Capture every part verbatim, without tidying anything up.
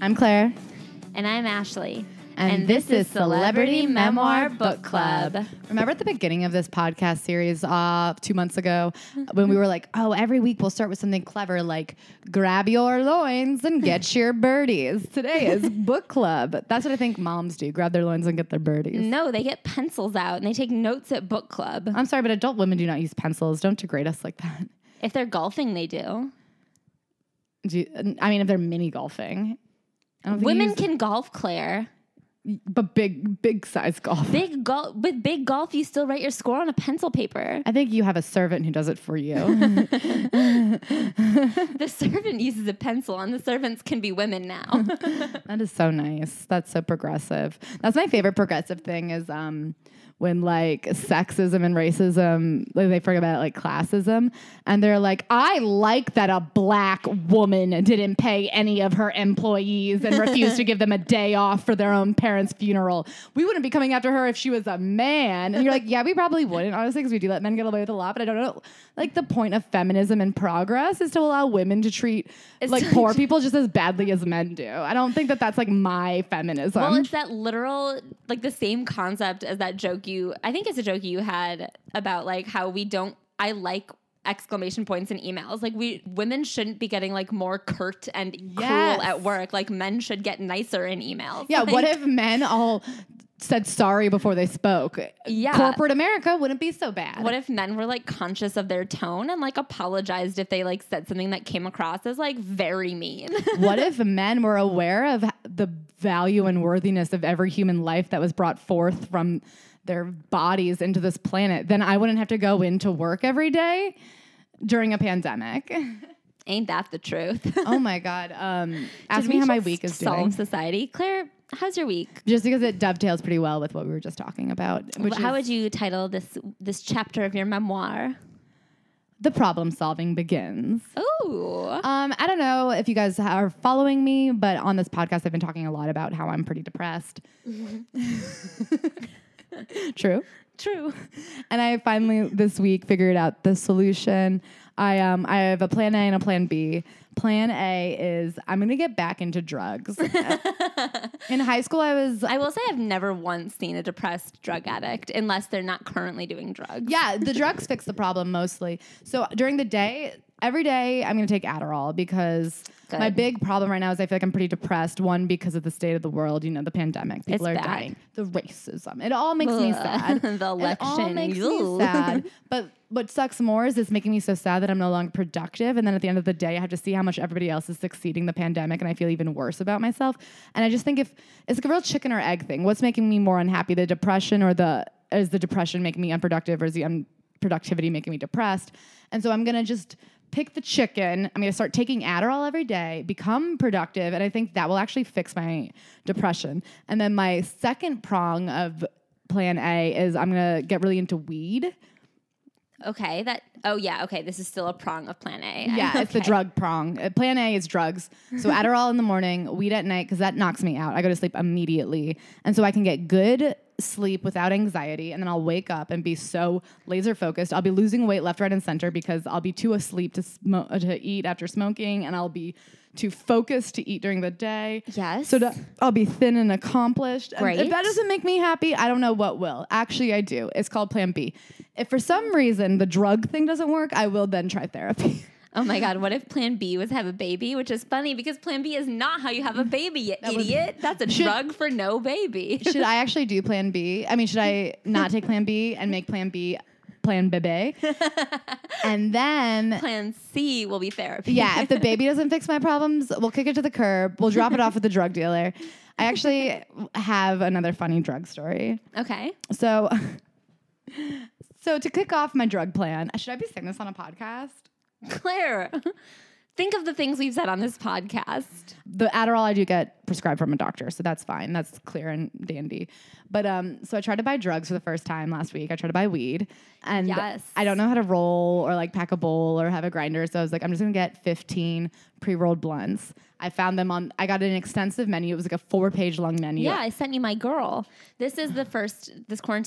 I'm Claire. And I'm Ashley. And, And this, this is is Celebrity Memoir Book Club. Remember at the beginning of this podcast series uh, two months ago when we were like, oh, every week we'll start with something clever like grab your loins and get your birdies. Today is book club. That's what I think moms do, grab their loins and get their birdies. No, they get pencils out and they take notes at book club. I'm sorry, but adult women do not use pencils. Don't degrade us like that. If they're golfing, they do. do you, I mean, if they're mini golfing. I don't think Women use, can golf, Claire. But big, big size golf. Big golf with big golf, you still write your score on a pencil paper. I think you have a servant who does it for you. The servant uses a pencil, and the servants can be women now. That is so nice. That's so progressive. That's my favorite progressive thing is um, when like sexism and racism, like, they forget about like classism, and they're like, I like that a black woman didn't pay any of her employees and refused to give them a day off for their own parents' funeral. We wouldn't be coming after her if she was a man. And you're like, yeah, we probably wouldn't, honestly, because we do let men get away with a lot. But I don't know. Like the point of feminism and progress is to allow women to treat It's like like- poor people just as badly as men do. I don't think that that's like my feminism. Well, it's that literal, like the same concept as that joke you, I think it's a joke you had about like how we don't, I like exclamation points in emails. Like we, women shouldn't be getting like more curt and Yes. cruel at work. Like men should get nicer in emails. Yeah, Like, what if men all said sorry before they spoke? Yeah. Corporate America wouldn't be so bad. What if men were like conscious of their tone and like apologized if they like said something that came across as like very mean? What if men were aware of the value and worthiness of every human life that was brought forth from their bodies into this planet? Then I wouldn't have to go into work every day during a pandemic. Ain't that the truth? Oh my God. Um, ask Did me we how my just week is solve doing. society. Claire, how's your week? Just because it dovetails pretty well with what we were just talking about. Which How is would you title this this chapter of your memoir? the problem solving begins. Oh, Um, I don't know if you guys are following me, but on this podcast, I've been talking a lot about how I'm pretty depressed. True. true. And I finally this week figured out the solution. I um I have a plan A and a plan B. Plan A is I'm gonna get back into drugs. In high school, I was I will say I've never once seen a depressed drug addict unless they're not currently doing drugs. yeah, the drugs fix the problem mostly. So during the day, every day I'm gonna take Adderall because Good. my big problem right now is I feel like I'm pretty depressed. One, because of the state of the world, you know, the pandemic, people It's are bad. dying, the racism, it all makes me Ugh. sad. The It all election. makes Ugh. me sad. But what sucks more is it's making me so sad that I'm no longer productive. And then at the end of the day, I have to see how much everybody else is succeeding the pandemic, and I feel even worse about myself. And I just think if it's like a real chicken or egg thing, what's making me more unhappy, the depression or the is the depression making me unproductive, or is the unproductivity making me depressed? And so I'm gonna just pick the chicken. I'm gonna start taking Adderall every day, become productive, and I think that will actually fix my depression. And then my second prong of plan A is I'm gonna get really into weed. Okay. That. Oh yeah. Okay. This is still a prong of Plan A. Yeah, it's the Okay. drug prong. Uh, Plan A is drugs. So Adderall in the morning, weed at night, because that knocks me out. I go to sleep immediately. And so I can get good sleep without anxiety, and then I'll wake up and be so laser focused. I'll be losing weight left, right, and center because I'll be too asleep to smoke to eat after smoking, and I'll be too focused to eat during the day. Yes. So that I'll be thin and accomplished. And Great. if that doesn't make me happy, I don't know what will. Actually, I do. It's called Plan B. If for some reason the drug thing doesn't work, I will then try therapy. Oh my God, what if Plan B was have a baby? Which is funny because Plan B is not how you have a baby, you That was- idiot. That's a Should- drug for no baby. Should I actually do Plan B? I mean, should I not take Plan B and make Plan B Plan Bebe? And then, Plan C will be therapy. yeah, if the baby doesn't fix my problems, we'll kick it to the curb. We'll drop it off with the drug dealer. I actually have another funny drug story. Okay. So, so to kick off my drug plan, should I be saying this on a podcast? Claire, think of the things we've said on this podcast. The Adderall I do get prescribed from a doctor, so that's fine. That's clear and dandy. But um, so I tried to buy drugs for the first time last week. I tried to buy weed, and Yes. I don't know how to roll or like pack a bowl or have a grinder. So I was like, I'm just gonna get fifteen pre-rolled blunts. I found them on. I got an extensive menu. It was like a four-page long menu. Yeah, I sent you my girl. This is the first, this quarantine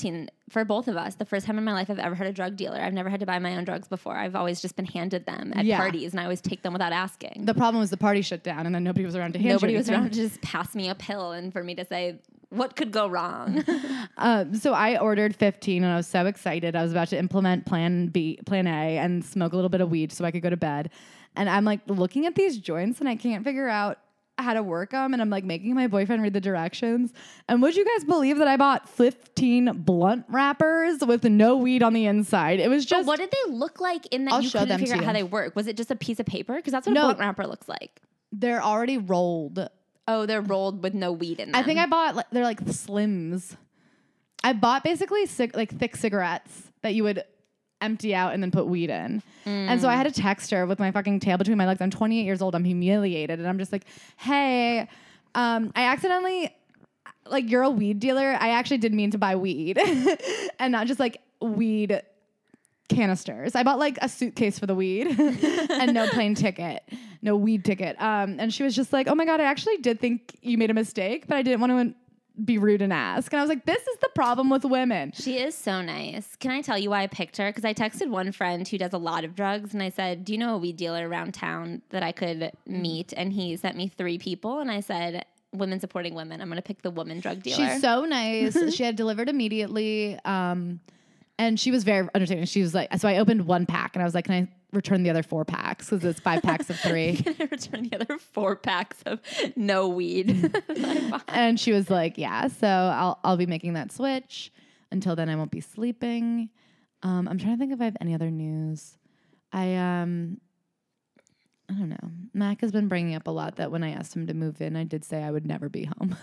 for both of us, the first time in my life I've ever had a drug dealer. I've never had to buy my own drugs before. I've always just been handed them at Yeah. parties, and I always take them without asking. The problem was the party shut down, and then nobody was around to hand Nobody you was anything. around to just pass me a pill and for me to say, what could go wrong? Um, so I ordered fifteen, and I was so excited. I was about to implement Plan B, Plan A, and smoke a little bit of weed so I could go to bed. And I'm like looking at these joints, and I can't figure out how to work them. And I'm like making my boyfriend read the directions. And would you guys believe that I bought fifteen blunt wrappers with no weed on the inside? It was But just what did they look like in that I'll you show couldn't them figure to out how you. they work? Was it just a piece of paper? Because that's what No. a blunt wrapper looks like. they're already rolled. Oh, they're rolled with no weed in them. I think I bought like, they're like Slims. I bought basically cig- like thick cigarettes that you would empty out and then put weed in. Mm. And so I had to text her with my fucking tail between my legs. I'm twenty-eight years old. I'm humiliated. And I'm just like, hey, um, I accidentally, like, you're a weed dealer. I actually did mean to buy weed and not just like weed canisters. I bought like a suitcase for the weed and no plane ticket, no weed ticket. Um, and she was just like, oh my God, I actually did think you made a mistake, but I didn't want to be rude and ask. And I was like, this is the problem with women. She is so nice. Can I tell you why I picked her? Because I texted one friend who does a lot of drugs, and I said, do you know a weed dealer around town that I could meet? And he sent me three people, and I said, women supporting women. I'm going to pick the woman drug dealer. She's so nice. She had delivered immediately. Um, and she was very understanding. She was like, so I opened one pack, and I was like, can I return the other four packs? Because it's five packs of three. Can I return the other four packs of no weed? And she was like, yeah, so I'll I'll be making that switch. Until then, I won't be sleeping. Um, I'm trying to think if I have any other news. I um, I don't know. Mac has been bringing up a lot that when I asked him to move in, I did say I would never be home.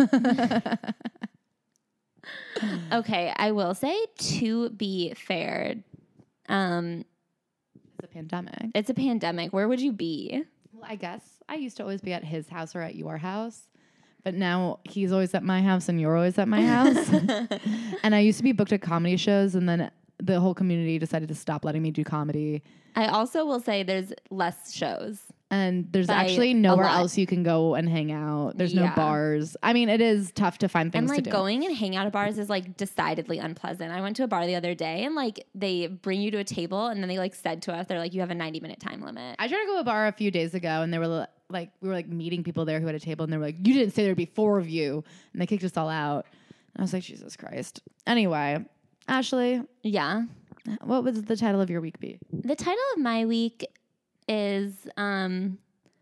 Okay, I will say, to be fair, um, It's a pandemic. it's a pandemic. Where would you be? Well, I guess I used to always be at his house or at your house. But now he's always at my house and you're always at my house. And I used to be booked at comedy shows, and then the whole community decided to stop letting me do comedy. I also will say there's less shows. And there's By actually a nowhere lot. else you can go and hang out. There's Yeah. no bars. I mean, it is tough to find things And like to do. going and hang out at bars is like decidedly unpleasant. I went to a bar the other day, and like they bring you to a table, and then they like said to us, they're like, you have a ninety minute time limit. I tried to go to a bar a few days ago, and they were li- like, we were like meeting people there who had a table, and they were like, you didn't say there'd be four of you. And they kicked us all out. And I was like, Jesus Christ. Anyway, Ashley, Yeah. what would the title of your week be? The title of my week is um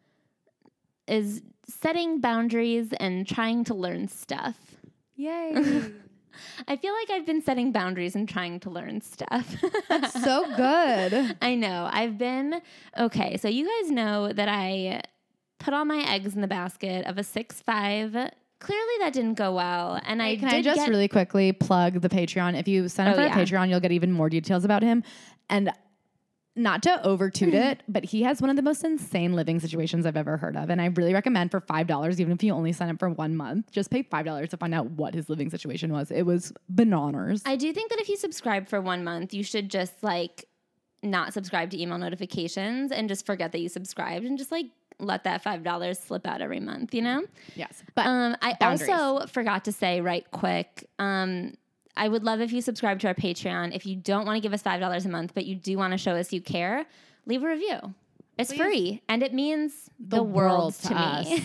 is setting boundaries and trying to learn stuff. Yay. I feel like I've been setting boundaries and trying to learn stuff. So good. I know. I've been okay. So you guys know that I put all my eggs in the basket of a six five. Clearly that didn't go well, and I Hey, can did I just get, really quickly plug the Patreon? If you sign up Oh, for yeah. a Patreon, you'll get even more details about him. And not to overtoot it, but he has one of the most insane living situations I've ever heard of. And I really recommend for five dollars, even if you only sign up for one month, just pay five dollars to find out what his living situation was. It was bananas. I do think that if you subscribe for one month, you should just like not subscribe to email notifications and just forget that you subscribed and just like let that five dollars slip out every month, you know? Yes. But Um, I boundaries. also forgot to say right quick, um, I would love if you subscribe to our Patreon. If you don't want to give us five dollars a month, but you do want to show us you care, leave a review. It's Please. free, and it means the, The world, world to, to me.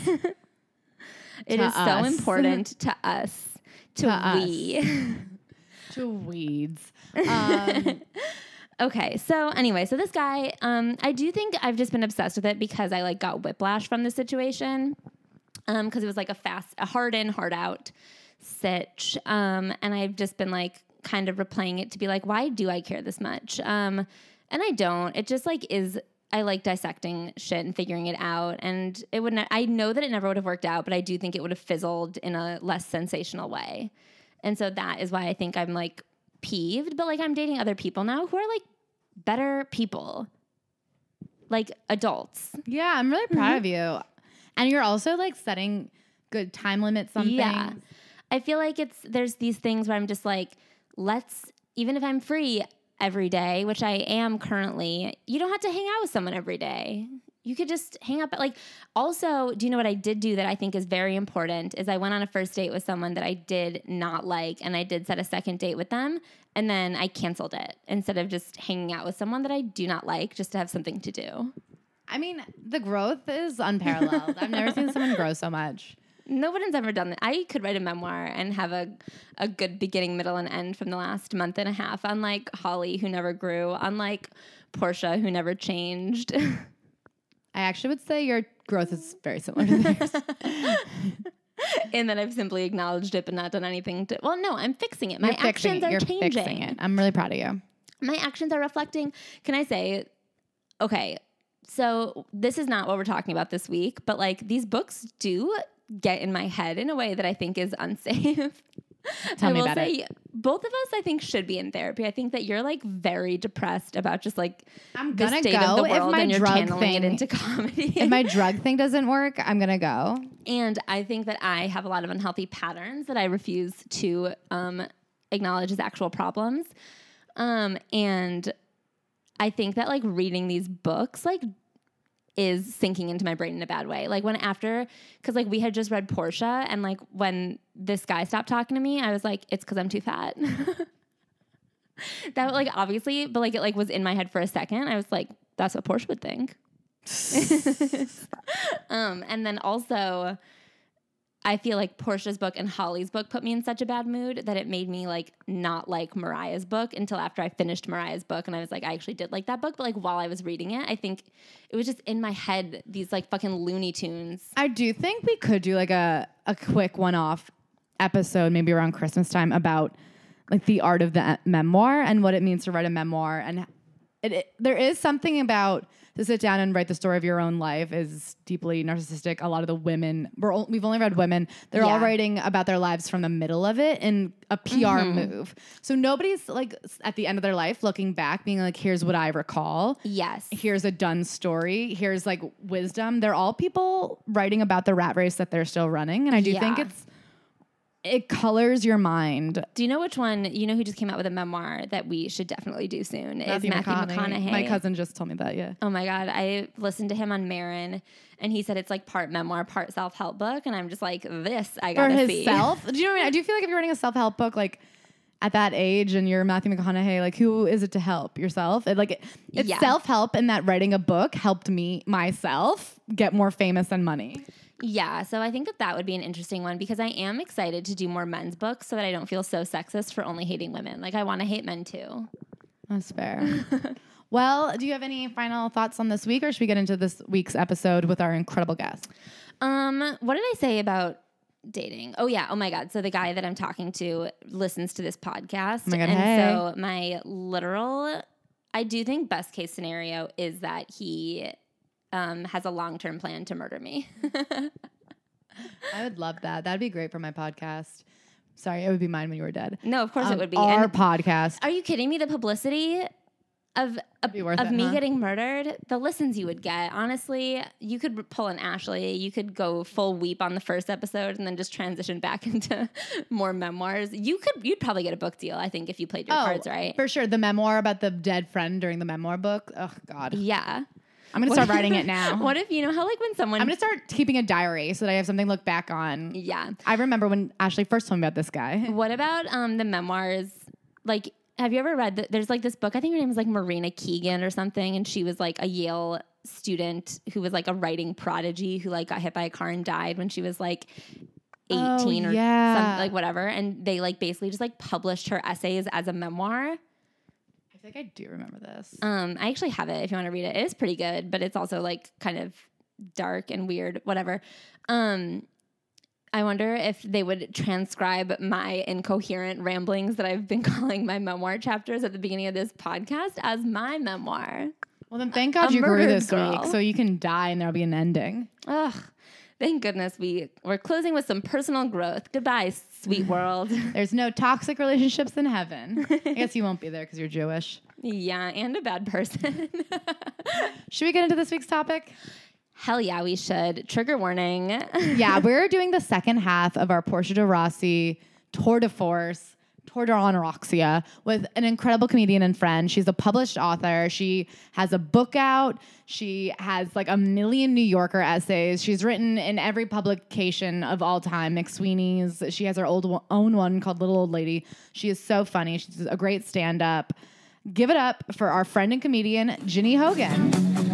It To is so us. important to us, to, To us. we. to weeds. Um, Okay, so anyway, so this guy, um, I do think I've just been obsessed with it because I like got whiplash from the situation, um, because it was like a fast, a hard in, hard out sitch, um, and I've just been like kind of replaying it to be like, why do I care this much? Um, and I don't. It just like is. I like dissecting shit and figuring it out, and it would. Ne- I know that it never would have worked out, but I do think it would have fizzled in a less sensational way, and so that is why I think I'm like peeved. But like I'm dating other people now who are like better people, like adults. yeah, I'm really proud of you. And you're also like setting good time limits on Yeah. things. I feel like it's there's these things where I'm just like, let's, even if I'm free every day, which I am currently, you don't have to hang out with someone every day. you could just hang up. Like, also, do you know what I did do that I think is very important is I went on a first date with someone that I did not like, and I did set a second date with them, and then I canceled it instead of just hanging out with someone that I do not like just to have something to do. I mean, the growth is unparalleled. I've never seen someone grow so much. No one's ever done that. I could write a memoir and have a, a good beginning, middle, and end from the last month and a half, unlike Holly, who never grew, unlike Portia, who never changed. I actually would say your growth is very similar to theirs. And then I've simply acknowledged it but not done anything to... Well, no, I'm fixing it. My You're actions it. are You're changing. Fixing it. I'm really proud of you. My actions are reflecting... Can I say... Okay, so this is not what we're talking about this week, but like these books do get in my head in a way that I think is unsafe. Tell I me will about say, it. both of us, I think, should be in therapy. I think that you're like very depressed about just like I'm the gonna state go of the if world, my and you're drug channeling thing- it into comedy. If my drug thing doesn't work, I'm going to go. And I think that I have a lot of unhealthy patterns that I refuse to um, acknowledge as actual problems. Um, and I think that like reading these books, like, is sinking into my brain in a bad way. Like when after, cause like we had just read Portia, and like when this guy stopped talking to me, I was like, it's cause I'm too fat. That like obviously, but like it like was in my head for a second. I was like, that's what Portia would think. um, and then also I feel like Portia's book and Holly's book put me in such a bad mood that it made me like not like Mariah's book until after I finished Mariah's book. And I was like, I actually did like that book. But like while I was reading it, I think it was just in my head, these like fucking Looney Tunes. I do think we could do like a, a quick one-off episode, maybe around Christmas time, about like the art of the memoir and what it means to write a memoir. And it, it, there is something about to sit down and write the story of your own life is deeply narcissistic. A lot of the women, we're o- we've only read women, they're Yeah. all writing about their lives from the middle of it in a P R Mm-hmm. move. So nobody's like s- at the end of their life looking back being like, here's what I recall. Yes. Here's a done story. Here's like wisdom. They're all people writing about the rat race that they're still running. And I do Yeah. think it's, it colors your mind. Do you know which one, you know who just came out with a memoir that we should definitely do soon? Is Matthew McConaughey. My cousin just told me that, yeah. Oh my God. I listened to him on Marin, and he said it's like part memoir, part self-help book. And I'm just like, this I For gotta see. himself? Do you know what I mean? I do feel like if you're writing a self-help book, like at that age and you're Matthew McConaughey, like who is it to help? Yourself? It, like it, it's Yeah. self-help, and that writing a book helped me, myself, get more famous and money. Yeah, so I think that that would be an interesting one because I am excited to do more men's books so that I don't feel so sexist for only hating women. Like I want to hate men too. That's fair. Well, do you have any final thoughts on this week, or should we get into this week's episode with our incredible guest? Um, what did I say about dating? Oh yeah, oh my God. So the guy that I'm talking to listens to this podcast. Oh my God, and hey. so my literal, I do think best case scenario is that he um, has a long-term plan to murder me. I would love that. That'd be great for my podcast. Sorry, it would be mine when you were dead. No, of course Um, it would be. Our And podcast. are you kidding me? The publicity of of, be worth of it, me huh? getting murdered, the listens you would get. Honestly, you could pull an Ashley. You could go full weep on the first episode and then just transition back into more memoirs. You could, you'd probably get a book deal, I think, if you played your cards right. For sure. The memoir about the dead friend during the memoir book. Oh, God. Yeah. I'm going to start writing it now. What if, you know how like when someone... I'm going to start keeping a diary so that I have something to look back on. Yeah. I remember when Ashley first told me about this guy. What about um, the memoirs? Like, have you ever read, the, there's like this book, I think her name is like Marina Keegan or something, and she was like a Yale student who was like a writing prodigy who like got hit by a car and died when she was like eighteen Oh, or yeah. something, like whatever. And they like basically just like published her essays as a memoir. I think I do remember this. Um, I actually have it if you want to read it. It is pretty good, but it's also like kind of dark and weird, whatever. Um, I wonder if they would transcribe my incoherent ramblings that I've been calling my memoir chapters at the beginning of this podcast as my memoir. Well, then thank God A you grew murdered this girl. week so you can die and there'll be an ending. Ugh. Thank goodness we, we're closing with some personal growth. Goodbye, sweet world. There's no toxic relationships in heaven. I guess you won't be there because you're Jewish. Yeah, and a bad person. Should we get into this week's topic? Hell yeah, we should. Trigger warning. Yeah, we're doing the second half of our Portia de Rossi tour de force, tour anorexia with an incredible comedian and friend. She's a published author. She has a book out. She has like a million New Yorker essays. She's written in every publication of all time, McSweeney's. She has her old own one called Little Old Lady. She is so funny. She's a great stand-up. Give it up for our friend and comedian, Ginny Hogan.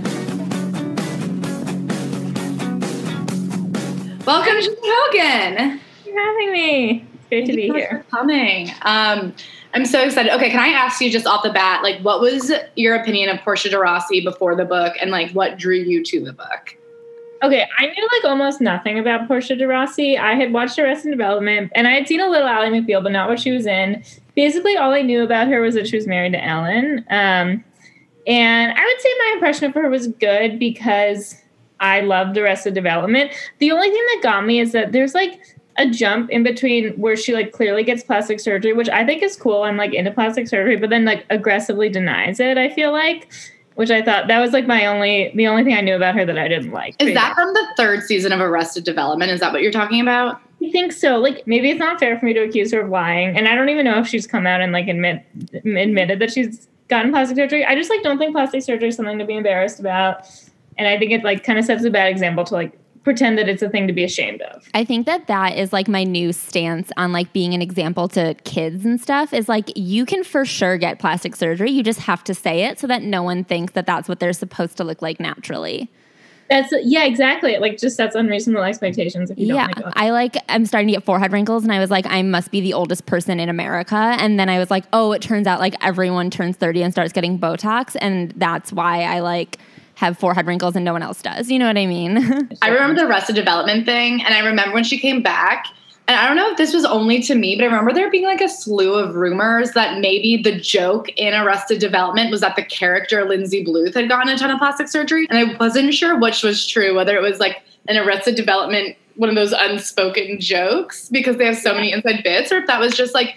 Welcome, Ginny Hogan. Thanks for having me. It's great to be Thank you here. For coming. Um, I'm so excited. Okay, can I ask you just off the bat, like, what was your opinion of Portia de Rossi before the book, and like, what drew you to the book? Okay, I knew like almost nothing about Portia de Rossi. I had watched Arrested Development, and I had seen a little Ally McBeal, but not what she was in. Basically, all I knew about her was that she was married to Ellen. Um, and I would say my impression of her was good because I loved Arrested Development. The only thing that got me is that there's like a jump in between where she like clearly gets plastic surgery, which I think is cool. I'm like into plastic surgery, but then like aggressively denies it, I feel like, which I thought that was like my only, the only thing I knew about her that I didn't like. Is that from the third season of Arrested Development? Is that what you're talking about? I think so. Like, maybe it's not fair for me to accuse her of lying. And I don't even know if she's come out and like admit, admitted that she's gotten plastic surgery. I just like don't think plastic surgery is something to be embarrassed about. And I think it like kind of sets a bad example to like pretend that it's a thing to be ashamed of. I think that that is like my new stance on like being an example to kids and stuff is like you can for sure get plastic surgery. You just have to say it so that no one thinks that that's what they're supposed to look like naturally. That's yeah, exactly. It like just sets unreasonable expectations if you don't yeah, make it. I like I'm starting to get forehead wrinkles and I was like, I must be the oldest person in America. And then I was like, oh, it turns out like everyone turns thirty and starts getting Botox. And that's why I like have forehead wrinkles and no one else does. You know what I mean? I remember the Arrested Development thing, and I remember when she came back, and I don't know if this was only to me, but I remember there being like a slew of rumors that maybe the joke in Arrested Development was that the character Lindsay Bluth had gotten a ton of plastic surgery, and I wasn't sure which was true, whether it was like an Arrested Development, one of those unspoken jokes, because they have so many inside bits, or if that was just like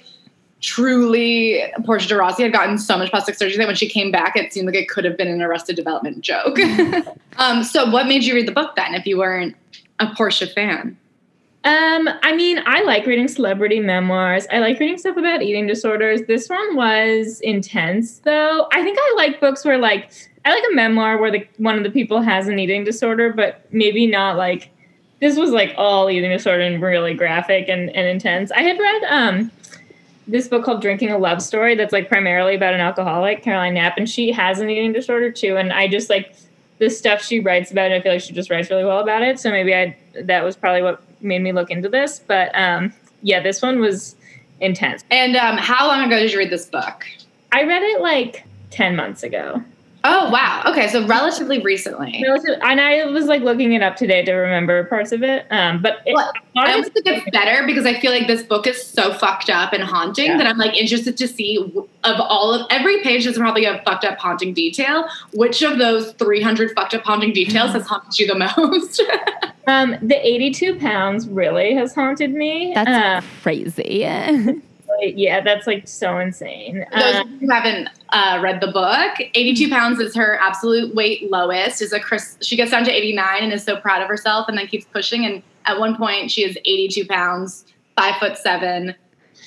truly Portia de Rossi had gotten so much plastic surgery that when she came back, it seemed like it could have been an Arrested Development joke. um, so what made you read the book then, if you weren't a Portia fan? Um, I mean, I like reading celebrity memoirs. I like reading stuff about eating disorders. This one was intense, though. I think I like books where, like, I like a memoir where the one of the people has an eating disorder, but maybe not like this was like all eating disorder and really graphic and, and intense. I had read um this book called Drinking a Love Story that's like primarily about an alcoholic, Caroline Knapp, and she has an eating disorder too. And I just like the stuff she writes about it, I feel like she just writes really well about it. So maybe I that was probably what made me look into this. But um, yeah, this one was intense. And um, how long ago did you read this book? I read it like ten months ago. Oh, wow. Okay, so relatively recently. Relative, and I was like looking it up today to remember parts of it. Um, but it, Well, I almost think it's better because I feel like this book is so fucked up and haunting Yeah. that I'm like interested to see of all of every page that's probably a fucked up haunting detail. Which of those three hundred fucked up haunting details has haunted you the most? um, the eighty-two pounds really has haunted me. That's Uh, crazy. yeah, that's like so insane. For those Uh, of you who haven't uh, read the book, eighty-two pounds is her absolute weight lowest. Is a Chris, she gets down to eighty-nine and is so proud of herself, and then keeps pushing. And at one point, she is eighty-two pounds, five foot seven.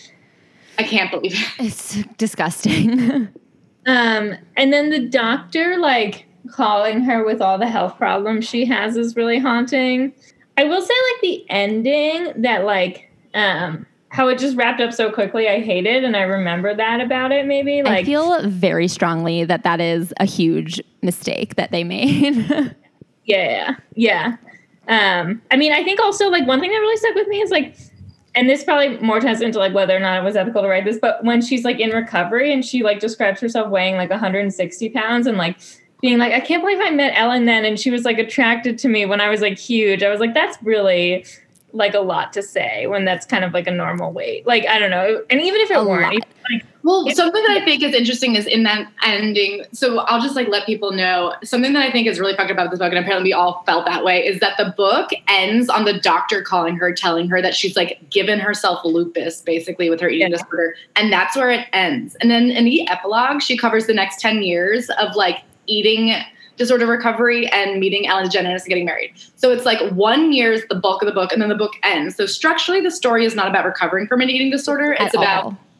I can't believe it. It's disgusting. Um, and then the doctor, like, calling her with all the health problems she has is really haunting. I will say, like, the ending that, like, um, how it just wrapped up so quickly, I hated, and I remember that about it, maybe. Like, I feel very strongly that that is a huge mistake that they made. yeah, yeah. Um, I mean, I think also, like, one thing that really stuck with me is, like, and this probably more ties into like whether or not it was ethical to write this, but when she's like in recovery and she like describes herself weighing like one hundred sixty pounds and like being like, I can't believe I met Ellen then, and she was like attracted to me when I was like huge. I was like, that's really like a lot to say when that's kind of like a normal weight. Like, I don't know. And even if it A weren't, lot. even, like, Well, something that I think is interesting is in that ending. So I'll just like let people know something that I think is really fucked up about this book, and apparently we all felt that way, is that the book ends on the doctor calling her, telling her that she's like given herself lupus basically with her eating Yeah. disorder. And that's where it ends. And then in the epilogue, she covers the next ten years of like eating disorder recovery and meeting Ellen DeGeneres and getting married. So it's like one year is the bulk of the book, and then the book ends. So structurally, the story is not about recovering from an eating disorder. It's At about all.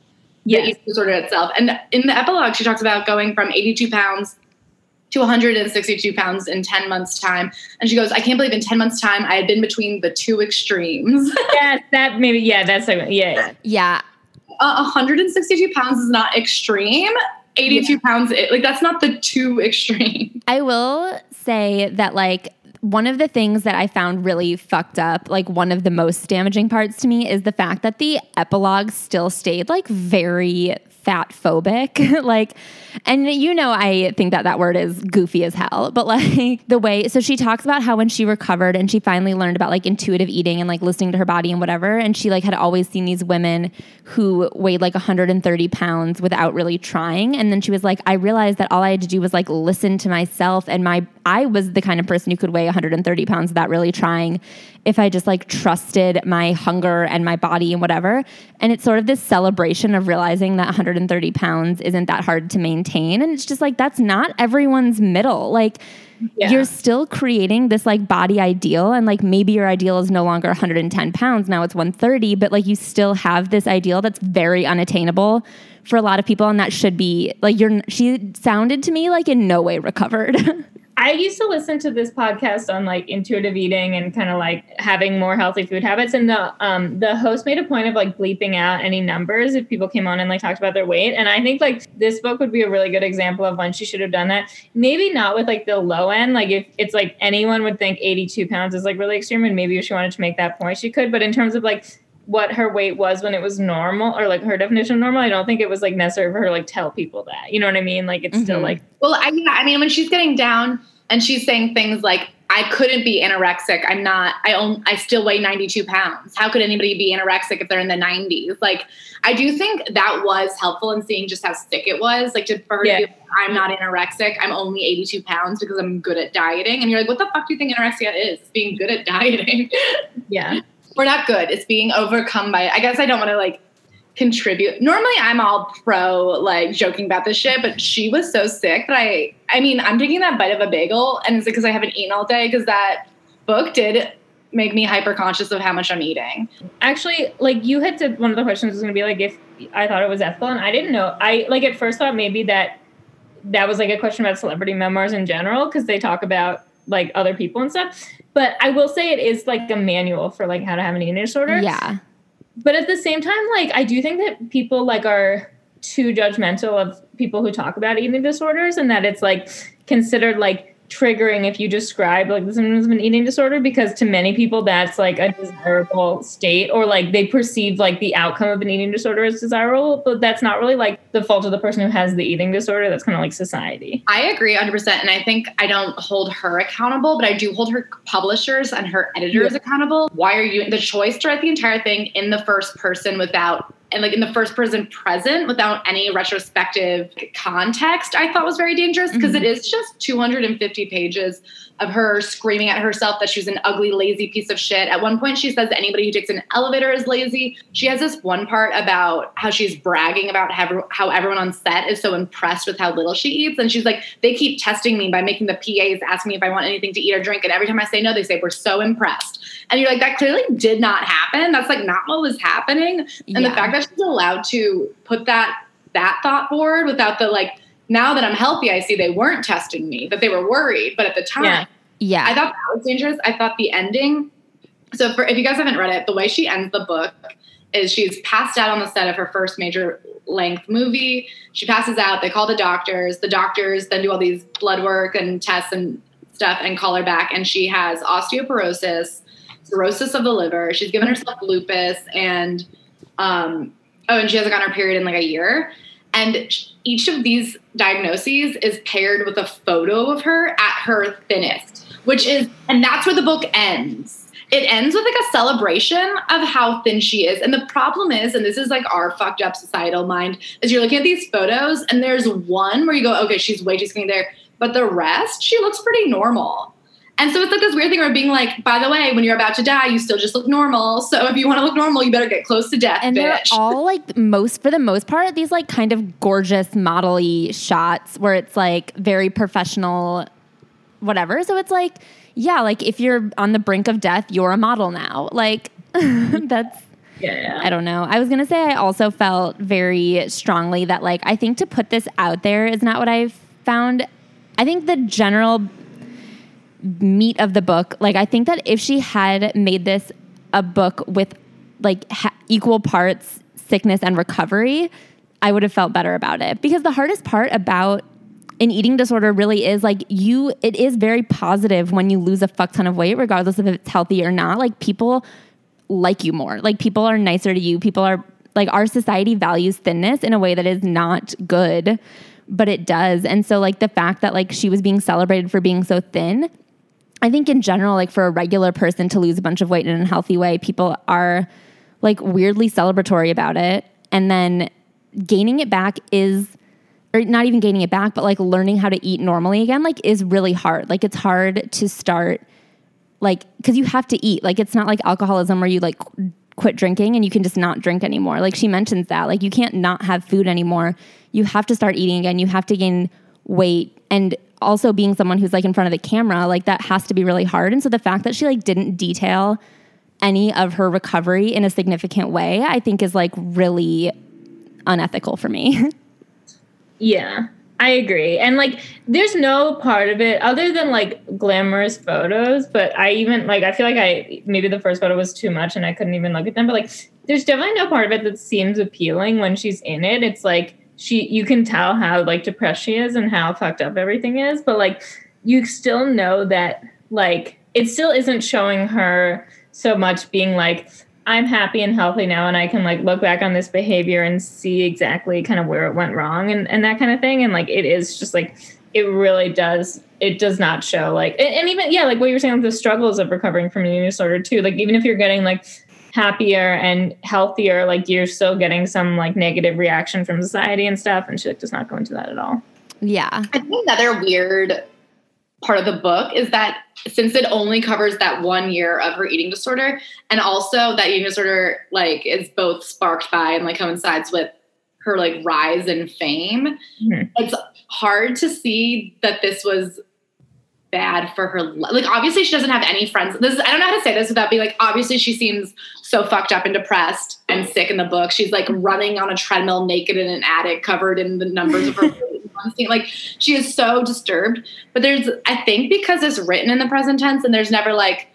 Yes. the eating disorder itself. And in the epilogue, she talks about going from eighty-two pounds to one hundred sixty-two pounds in ten months time. And she goes, I can't believe in ten months time, I had been between the two extremes. Yes, that maybe, yeah, that's like, yeah. Yeah. Yeah. Uh, one hundred sixty-two pounds is not extreme. eighty-two yeah. pounds, like that's not the too extreme. I will say that like one of the things that I found really fucked up, like one of the most damaging parts to me is the fact that the epilogue still stayed like very fat phobic. Like, and you know, I think that that word is goofy as hell, but like the way, so she talks about how when she recovered and she finally learned about like intuitive eating and like listening to her body and whatever. And she like had always seen these women who weighed like one hundred thirty pounds without really trying. And then she was like, I realized that all I had to do was like listen to myself, and my, I was the kind of person who could weigh one hundred thirty pounds without really trying if I just like trusted my hunger and my body and whatever. And it's sort of this celebration of realizing that one hundred thirty pounds isn't that hard to maintain. And it's just like, that's not everyone's middle. Like yeah. you're still creating this like body ideal. And like, maybe your ideal is no longer one hundred ten pounds. Now it's one thirty, but like you still have this ideal that's very unattainable for a lot of people. And that should be like, you're, she sounded to me like in no way recovered. I used to listen to this podcast on like intuitive eating and kind of like having more healthy food habits. And the um the host made a point of like bleeping out any numbers if people came on and like talked about their weight. And I think like this book would be a really good example of when she should have done that. Maybe not with like the low end. Like if it's like anyone would think eighty-two pounds is like really extreme, and maybe if she wanted to make that point, she could. But in terms of like what her weight was when it was normal, or like her definition of normal, I don't think it was like necessary for her to like tell people that. You know what I mean? Like it's mm-hmm. still like, well, I, yeah, I mean, when she's getting down and she's saying things like, I couldn't be anorexic. I'm not, I own, I still weigh ninety-two pounds. How could anybody be anorexic if they're in the nineties? Like, I do think that was helpful in seeing just how sick it was. Like, to, for her yeah. to be, I'm not anorexic. I'm only eighty-two pounds because I'm good at dieting. And you're like, what the fuck do you think anorexia is? It's being good at dieting. Yeah. We're not good. It's being overcome by, I guess I don't want to like contribute. Normally I'm all pro like joking about this shit, but she was so sick that I, I mean, I'm taking that bite of a bagel and it's because I haven't eaten all day, because that book did make me hyper conscious of how much I'm eating. Actually, like you had said, one of the questions was going to be like, if I thought it was ethical, and I didn't know. I like at first thought maybe that that was like a question about celebrity memoirs in general, because they talk about like other people and stuff. But I will say it is like a manual for like how to have an eating disorder. Yeah. But at the same time, like I do think that people like are too judgmental of people who talk about eating disorders, and that it's like considered like triggering if you describe like the symptoms of an eating disorder, because to many people that's like a desirable state, or like they perceive like the outcome of an eating disorder as desirable, but that's not really like the fault of the person who has the eating disorder. That's kind of like society. I agree one hundred percent. And I think I don't hold her accountable, but I do hold her publishers and her editors yeah. accountable. Why are you, the choice to write the entire thing in the first person without, and like in the first person present without any retrospective context, I thought was very dangerous, because mm-hmm. it is just two hundred fifty pages of her screaming at herself that she's an ugly, lazy piece of shit. At one point she says that anybody who takes an elevator is lazy. She has this one part about how she's bragging about how, how everyone on set is so impressed with how little she eats. And she's like, they keep testing me by making the P As ask me if I want anything to eat or drink. And every time I say no, they say, we're so impressed. And you're like, that clearly did not happen. That's like not what was happening. And yeah. the fact that she's allowed to put that, that thought forward without the like, now that I'm healthy, I see they weren't testing me, that they were worried. But at the time, yeah. yeah. I thought that was dangerous. I thought the ending. So for, if you guys haven't read it, the way she ends the book is she's passed out on the set of her first major length movie. She passes out. They call the doctors. The doctors then do all these blood work and tests and stuff and call her back. And she has osteoporosis, cirrhosis of the liver. She's given herself lupus, and um, oh, and she hasn't gotten her period in like a year. And each of these diagnoses is paired with a photo of her at her thinnest, which is, and that's where the book ends. It ends with like a celebration of how thin she is. And the problem is, and this is like our fucked up societal mind, is you're looking at these photos and there's one where you go, okay, she's way too skinny there. But the rest, she looks pretty normal. And so it's like this weird thing where being like, by the way, when you're about to die, you still just look normal. So if you want to look normal, you better get close to death, and bitch. They're all like most, for the most part, these like kind of gorgeous model-y shots where it's like very professional, whatever. So it's like, yeah, like if you're on the brink of death, you're a model now. Like that's, Yeah. I don't know. I was going to say I also felt very strongly that, like, I think to put this out there is not what I've found. I think the general meat of the book, like, I think that if she had made this a book with, like, ha- equal parts sickness and recovery, I would have felt better about it. Because the hardest part about an eating disorder really is, like, you, it is very positive when you lose a fuck ton of weight, regardless if it's healthy or not. Like, people like you more. Like, people are nicer to you. People are, like, our society values thinness in a way that is not good, but it does. And so, like, the fact that, like, she was being celebrated for being so thin, I think in general, like, for a regular person to lose a bunch of weight in an unhealthy way, people are, like, weirdly celebratory about it. And then gaining it back is, or not even gaining it back, but, like, learning how to eat normally again, like, is really hard. Like, it's hard to start, like, because you have to eat. Like, it's not like alcoholism where you, like, quit drinking and you can just not drink anymore. Like, she mentions that. Like, you can't not have food anymore. You have to start eating again. You have to gain weight. And also being someone who's, like, in front of the camera, like, that has to be really hard. And so the fact that she, like, didn't detail any of her recovery in a significant way, I think is, like, really unethical for me. Yeah, I agree. And, like, there's no part of it other than, like, glamorous photos. But I even, like, I feel like I, maybe the first photo was too much and I couldn't even look at them. But, like, there's definitely no part of it that seems appealing when she's in it. It's like, she, you can tell how, like, depressed she is and how fucked up everything is. But, like, you still know that, like, it still isn't showing her so much being like, I'm happy and healthy now and I can, like, look back on this behavior and see exactly kind of where it went wrong and, and that kind of thing. And, like, it is just, like, it really does, it does not show, like, and, and even, yeah, like what you were saying with the struggles of recovering from an eating disorder too. Like, even if you're getting, like, happier and healthier, like, you're still getting some, like, negative reaction from society and stuff. And she, like, does not go into that at all. Yeah. I think another weird part of the book is that since it only covers that one year of her eating disorder, and also that eating disorder, like, is both sparked by and, like, coincides with her, like, rise in fame, mm-hmm. it's hard to see that this was bad for her. Like, obviously she doesn't have any friends. This is, I don't know how to say this without being like, obviously she seems so fucked up and depressed and sick in the book. She's, like, running on a treadmill naked in an attic covered in the numbers of her like, she is so disturbed. But there's, I think because it's written in the present tense and there's never, like,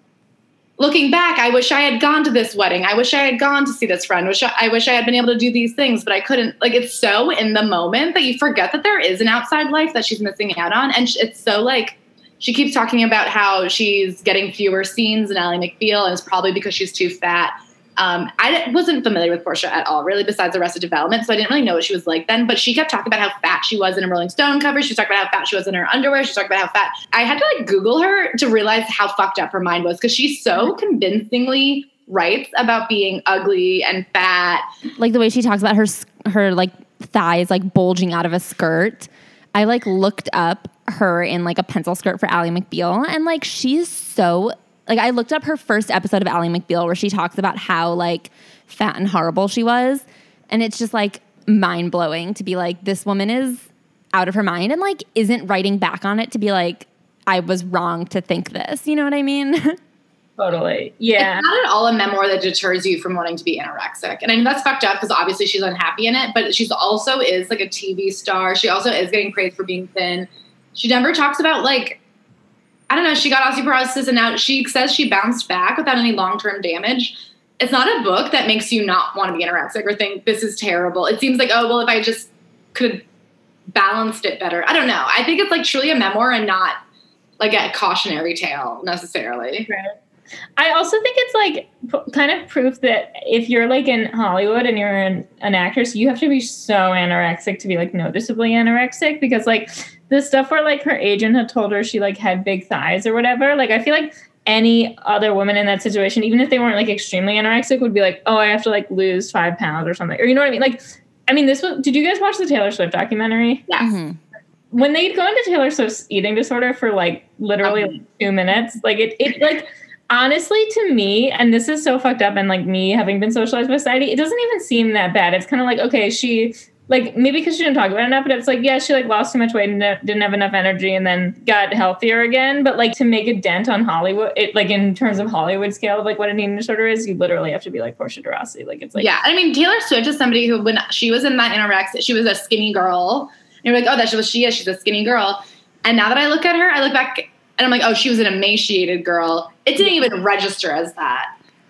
looking back, I wish I had gone to this wedding. I wish I had gone to see this friend. Wish I, I wish I had been able to do these things, but I couldn't. Like, it's so in the moment that you forget that there is an outside life that she's missing out on. And it's so, like, she keeps talking about how she's getting fewer scenes in Ally McBeal, and it's probably because she's too fat. Um, I wasn't familiar with Portia at all, really, besides Arrested Development, so I didn't really know what she was like then. But she kept talking about how fat she was in a Rolling Stone cover. She was talking about how fat she was in her underwear. She was talking about how fat. I had to, like, Google her to realize how fucked up her mind was, because she's so convincingly writes about being ugly and fat. Like, the way she talks about her her like thighs, like, bulging out of a skirt. I, like, looked up her in, like, a pencil skirt for Ally McBeal, and, like, she's so. Like, I looked up her first episode of Ally McBeal where she talks about how, like, fat and horrible she was. And it's just, like, mind-blowing to be like, this woman is out of her mind and, like, isn't writing back on it to be like, I was wrong to think this. You know what I mean? Totally. Yeah. It's not at all a memoir that deters you from wanting to be anorexic. And I know that's fucked up because obviously she's unhappy in it, but she's also is, like, a T V star. She also is getting praised for being thin. She never talks about, like, I don't know, she got osteoporosis and now she says she bounced back without any long-term damage. It's not a book that makes you not want to be anorexic or think this is terrible. It seems like, oh, well, if I just could have balanced it better. I don't know. I think it's, like, truly a memoir and not, like, a cautionary tale necessarily. Right. I also think it's, like, p- kind of proof that if you're, like, in Hollywood and you're an, an actress, you have to be so anorexic to be, like, noticeably anorexic, because, like, the stuff where, like, her agent had told her she, like, had big thighs or whatever, like, I feel like any other woman in that situation, even if they weren't, like, extremely anorexic, would be like, oh, I have to, like, lose five pounds or something. Or, you know what I mean? Like, I mean, this was, did you guys watch the Taylor Swift documentary? Yes. Mm-hmm. When they'd go into Taylor Swift's eating disorder for, like, literally like, two minutes, like, it, it, like, honestly, to me, and this is so fucked up, and, like, me having been socialized by society, it doesn't even seem that bad. It's kind of like, okay, she like maybe because she didn't talk about it enough, but it's like, yeah, she like lost too much weight and didn't have enough energy and then got healthier again. But like to make a dent on Hollywood, it, like in terms of Hollywood scale of like what an eating disorder is, you literally have to be like Portia de Rossi. Like it's like, yeah. I mean, Taylor Swift is somebody who, when she was in that anorexia, she was a skinny girl. And you're like, oh, that's what she is. She's a skinny girl. And now that I look at her, I look back and I'm like, oh, she was an emaciated girl. It didn't even register as that.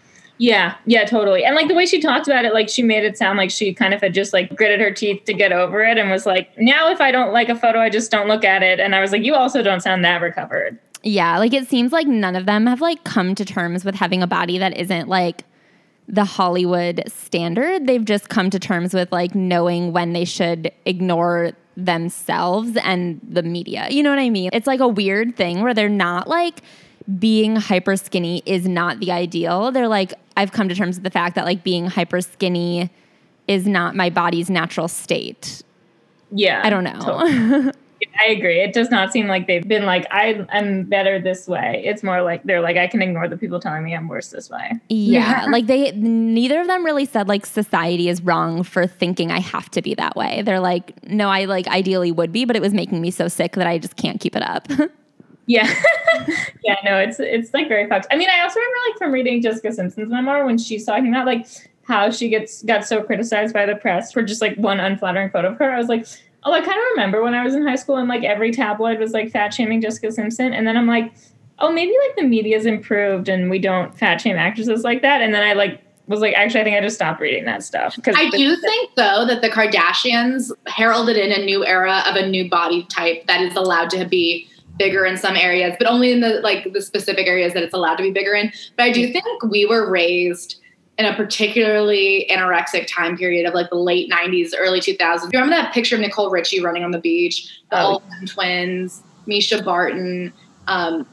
Yeah, yeah, totally. And like the way she talked about it, like she made it sound like she kind of had just like gritted her teeth to get over it and was like, now if I don't like a photo, I just don't look at it. And I was like, you also don't sound that recovered. Yeah, like it seems like none of them have like come to terms with having a body that isn't like the Hollywood standard. They've just come to terms with like knowing when they should ignore themselves and the media. You know what I mean? It's like a weird thing where they're not like being hyper skinny is not the ideal. They're like, I've come to terms with the fact that like being hyper skinny is not my body's natural state. Yeah. I don't know. Totally. I agree. It does not seem like they've been like, I, I'm better this way. It's more like they're like, I can ignore the people telling me I'm worse this way. Yeah. Like they, neither of them really said like society is wrong for thinking I have to be that way. They're like, no, I like ideally would be, but it was making me so sick that I just can't keep it up. Yeah. Yeah, no, it's it's like very fucked. I mean, I also remember like from reading Jessica Simpson's memoir when she's talking about like how she gets got so criticized by the press for just like one unflattering photo of her. I was like, oh, I kind of remember when I was in high school and like every tabloid was like fat shaming Jessica Simpson. And then I'm like, oh, maybe like the media's improved and we don't fat shame actresses like that. And then I like was like, actually, I think I just stopped reading that stuff. I do think, though, that the Kardashians heralded in a new era of a new body type that is allowed to be bigger in some areas, but only in the like the specific areas that it's allowed to be bigger in. But I do think we were raised in a particularly anorexic time period of like the late nineties, early two thousands. You remember that picture of Nicole Richie running on the beach? The Oh. Olsen twins, Misha Barton. Um,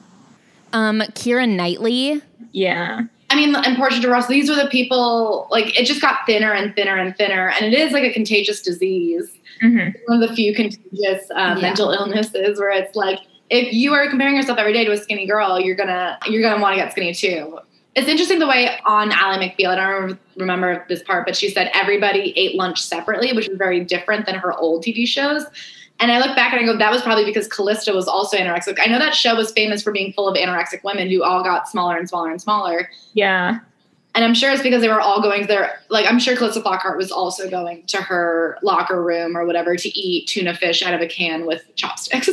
um, Keira Knightley. Yeah. I mean, and Portia de Rossi, these were the people, like, it just got thinner and thinner and thinner. And it is like a contagious disease. Mm-hmm. One of the few contagious um, Yeah. mental illnesses where it's like, if you are comparing yourself every day to a skinny girl, you're gonna you're gonna want to get skinny too. It's interesting the way on Ally McBeal, I don't remember this part, but she said everybody ate lunch separately, which was very different than her old T V shows. And I look back and I go, that was probably because Calista was also anorexic. I know that show was famous for being full of anorexic women who all got smaller and smaller and smaller. Yeah. And I'm sure it's because they were all going there. Like, I'm sure Calista Flockhart was also going to her locker room or whatever to eat tuna fish out of a can with chopsticks.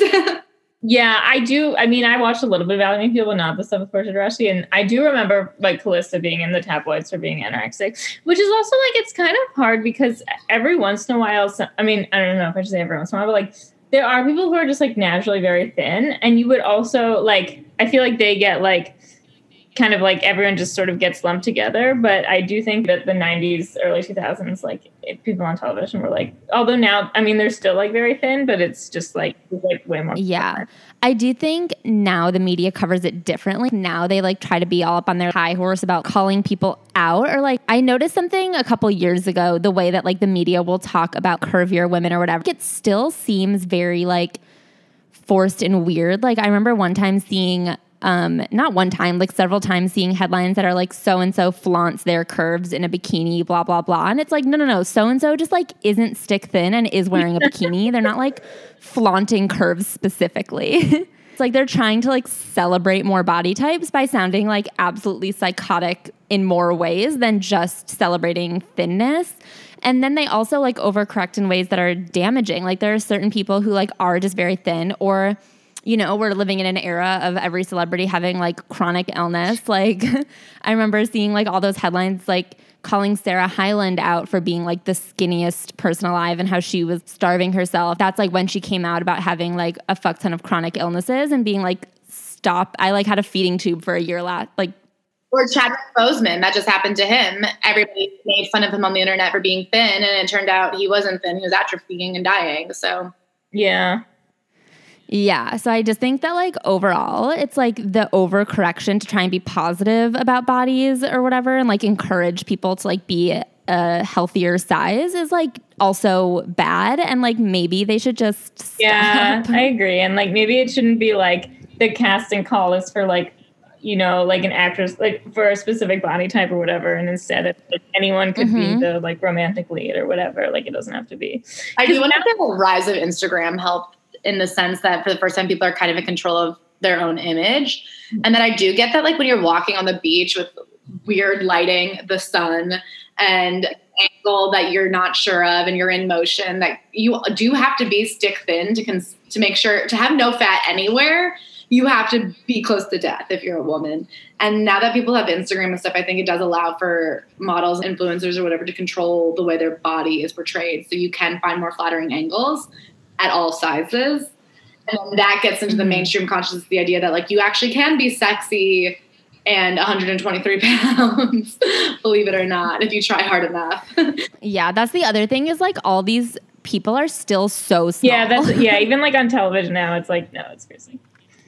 Yeah, I do. I mean, I watched a little bit of Ally McBeal, but not the stuff with Portia de Rossi. And I do remember like Calista being in the tabloids for being anorexic, which is also like, it's kind of hard because every once in a while, so, I mean, I don't know if I should say every once in a while, but like there are people who are just like naturally very thin. And you would also like, I feel like they get like, kind of like everyone just sort of gets lumped together. But I do think that the nineties, early two thousands, like if people on television were like, although now, I mean, they're still like very thin, but it's just like, it's like way more. Yeah. different. I do think now the media covers it differently. Now they like try to be all up on their high horse about calling people out, or like I noticed something a couple years ago, the way that like the media will talk about curvier women or whatever. It still seems very like forced and weird. Like I remember one time seeing um not one time, like several times seeing headlines that are like so and so flaunts their curves in a bikini, blah blah blah. And it's like, no no no, so and so just like isn't stick thin and is wearing a bikini. They're not like flaunting curves specifically. It's like they're trying to like celebrate more body types by sounding like absolutely psychotic in more ways than just celebrating thinness. And then they also like overcorrect in ways that are damaging. Like there are certain people who like are just very thin, or you know, we're living in an era of every celebrity having like chronic illness. Like I remember seeing like all those headlines, like calling Sarah Hyland out for being like the skinniest person alive and how she was starving herself. That's like when she came out about having like a fuck ton of chronic illnesses and being like, stop. I like had a feeding tube for a year last, like, Or Chadwick Boseman, that just happened to him. Everybody made fun of him on the internet for being thin, and it turned out he wasn't thin. He was atrophying and dying. So Yeah. Yeah. So I just think that like overall, it's like the overcorrection to try and be positive about bodies or whatever and like encourage people to like be a healthier size is like also bad. And like maybe they should just stop. Yeah, I agree. And like maybe it shouldn't be like the casting call is for like you know, like an actress, like for a specific body type or whatever. And instead of like, anyone could Mhm. be the like romantic lead or whatever. Like it doesn't have to be. I do wonder if the rise of Instagram helped in the sense that for the first time, people are kind of in control of their own image. And then I do get that, like when you're walking on the beach with weird lighting, the sun, and angle that you're not sure of, and you're in motion, that you do have to be stick thin to cons- to make sure to have no fat anywhere. You have to be close to death if you're a woman. And now that people have Instagram and stuff, I think it does allow for models, influencers, or whatever to control the way their body is portrayed. So you can find more flattering angles at all sizes. And that gets into the mainstream consciousness, the idea that like you actually can be sexy and one hundred twenty-three pounds, believe it or not, if you try hard enough. Yeah, that's the other thing is like all these people are still so small. Yeah, that's yeah. Even like on television now, it's like no, it's crazy.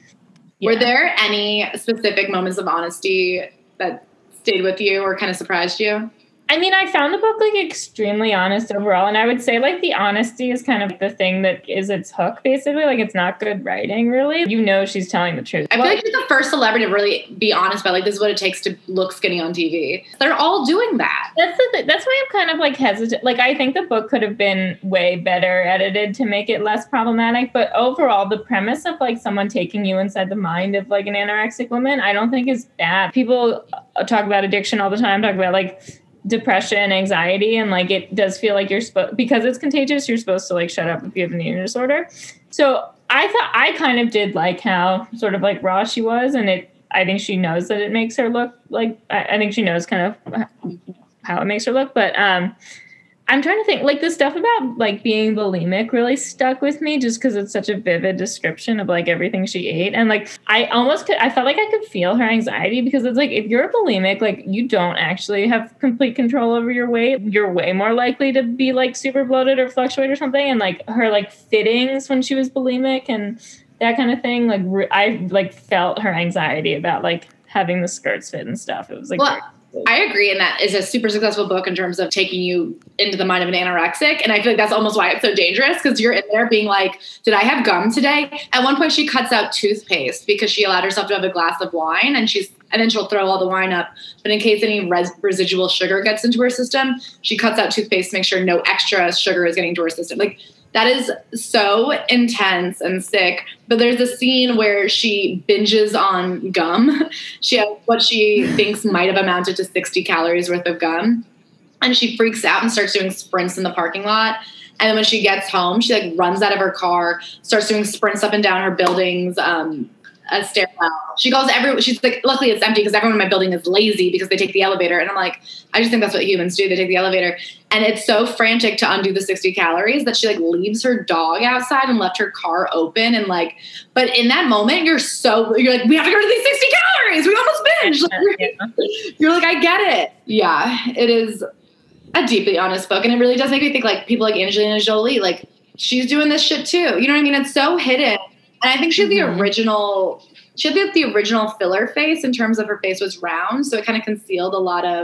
Were Yeah. there any specific moments of honesty that stayed with you or kind of surprised you? I mean, I found the book like extremely honest overall, and I would say like the honesty is kind of the thing that is its hook. Basically, like it's not good writing, really. You know, she's telling the truth. I feel like she's the first celebrity to really be honest about like this is what it takes to look skinny on T V. They're all doing that. That's the th- that's why I'm kind of like hesitant. Like I think the book could have been way better edited to make it less problematic. But overall, the premise of like someone taking you inside the mind of like an anorexic woman, I don't think is bad. People uh, talk about addiction all the time. Talk about like depression, anxiety, and like it does feel like you're supposed because it's contagious. You're supposed to like shut up if you have an eating disorder. So I thought I kind of did like how sort of like raw she was, and it. I think she knows that it makes her look like. I, I think she knows kind of how it makes her look, but um, I'm trying to think like the stuff about like being bulimic really stuck with me just because it's such a vivid description of like everything she ate. And like I almost could I felt like I could feel her anxiety because it's like if you're a bulimic, like you don't actually have complete control over your weight. You're way more likely to be like super bloated or fluctuate or something. And like her like fittings when she was bulimic and that kind of thing, like re- I like felt her anxiety about like having the skirts fit and stuff. It was like Well, very- I agree, and that is a super successful book in terms of taking you into the mind of an anorexic. And I feel like that's almost why it's so dangerous because you're in there being like, did I have gum today? At one point, she cuts out toothpaste because she allowed herself to have a glass of wine, and she's and then she'll throw all the wine up. But in case any res- residual sugar gets into her system, she cuts out toothpaste to make sure no extra sugar is getting to her system. Like that is so intense and sick. But there's a scene where she binges on gum. She has what she thinks might have amounted to sixty calories worth of gum. And she freaks out and starts doing sprints in the parking lot. And then when she gets home, she like runs out of her car, starts doing sprints up and down her building's um, a stairwell. She calls everyone, she's like, luckily it's empty because everyone in my building is lazy because they take the elevator. And I'm like, I just think that's what humans do. They take the elevator. And it's so frantic to undo the sixty calories that she like leaves her dog outside and left her car open. And like, but in that moment, you're so, you're like, we have to go to these sixty calories. We almost binged. Like, you're, you're like, I get it. Yeah, it is a deeply honest book. And it really does make me think like people like Angelina Jolie, like she's doing this shit too. You know what I mean? It's so hidden. And I think she had the Mhm. original, she had the, the original filler face in terms of her face was round. So it kind of concealed a lot of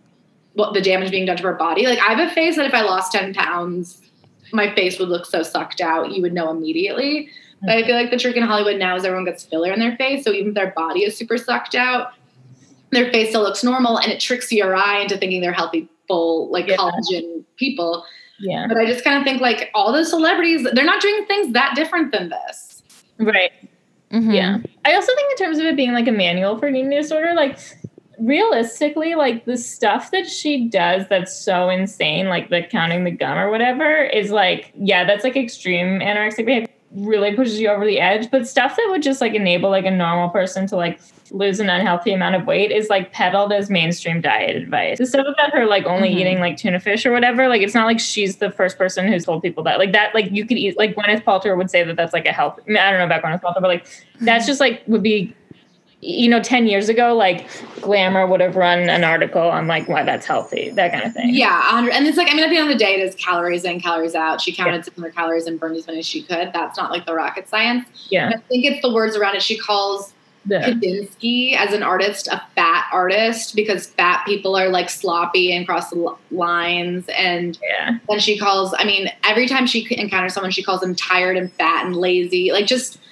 what the damage being done to her body. Like I have a face that if I lost ten pounds, my face would look so sucked out. You would know immediately. But I feel like the trick in Hollywood now is everyone gets filler in their face. So even if their body is super sucked out, their face still looks normal and it tricks your eye into thinking they're healthy, full, like Yeah. collagen people. yeah. But I just kind of think like all those celebrities, they're not doing things that different than this. Right. Mhm. Yeah. I also think in terms of it being like a manual for eating disorder, like realistically, like the stuff that she does that's so insane, like the counting the gum or whatever, is like, yeah, that's like extreme anorexic behavior. Really pushes you over the edge. But stuff that would just like enable like a normal person to like lose an unhealthy amount of weight is like peddled as mainstream diet advice. The stuff about her like only Mhm. eating like tuna fish or whatever, like it's not like she's the first person who's told people that. Like that, like you could eat, like Gwyneth Paltrow would say that that's like a health. I, mean, I don't know about Gwyneth Paltrow, but like that's just like would be, you know, ten years ago, like Glamour would have run an article on like why that's healthy, that kind of thing. Yeah, one hundred and it's like, I mean, at the end of the day, it is calories in, calories out. She counted six hundred calories and burned as many as she could. That's not like the rocket science. Yeah. And I think it's the words around it. She calls Yeah. Kandinsky as an artist a fat artist because fat people are like sloppy and cross the l- lines. And Yeah. then she calls, I mean, every time she encounters someone, she calls them tired and fat and lazy. Like just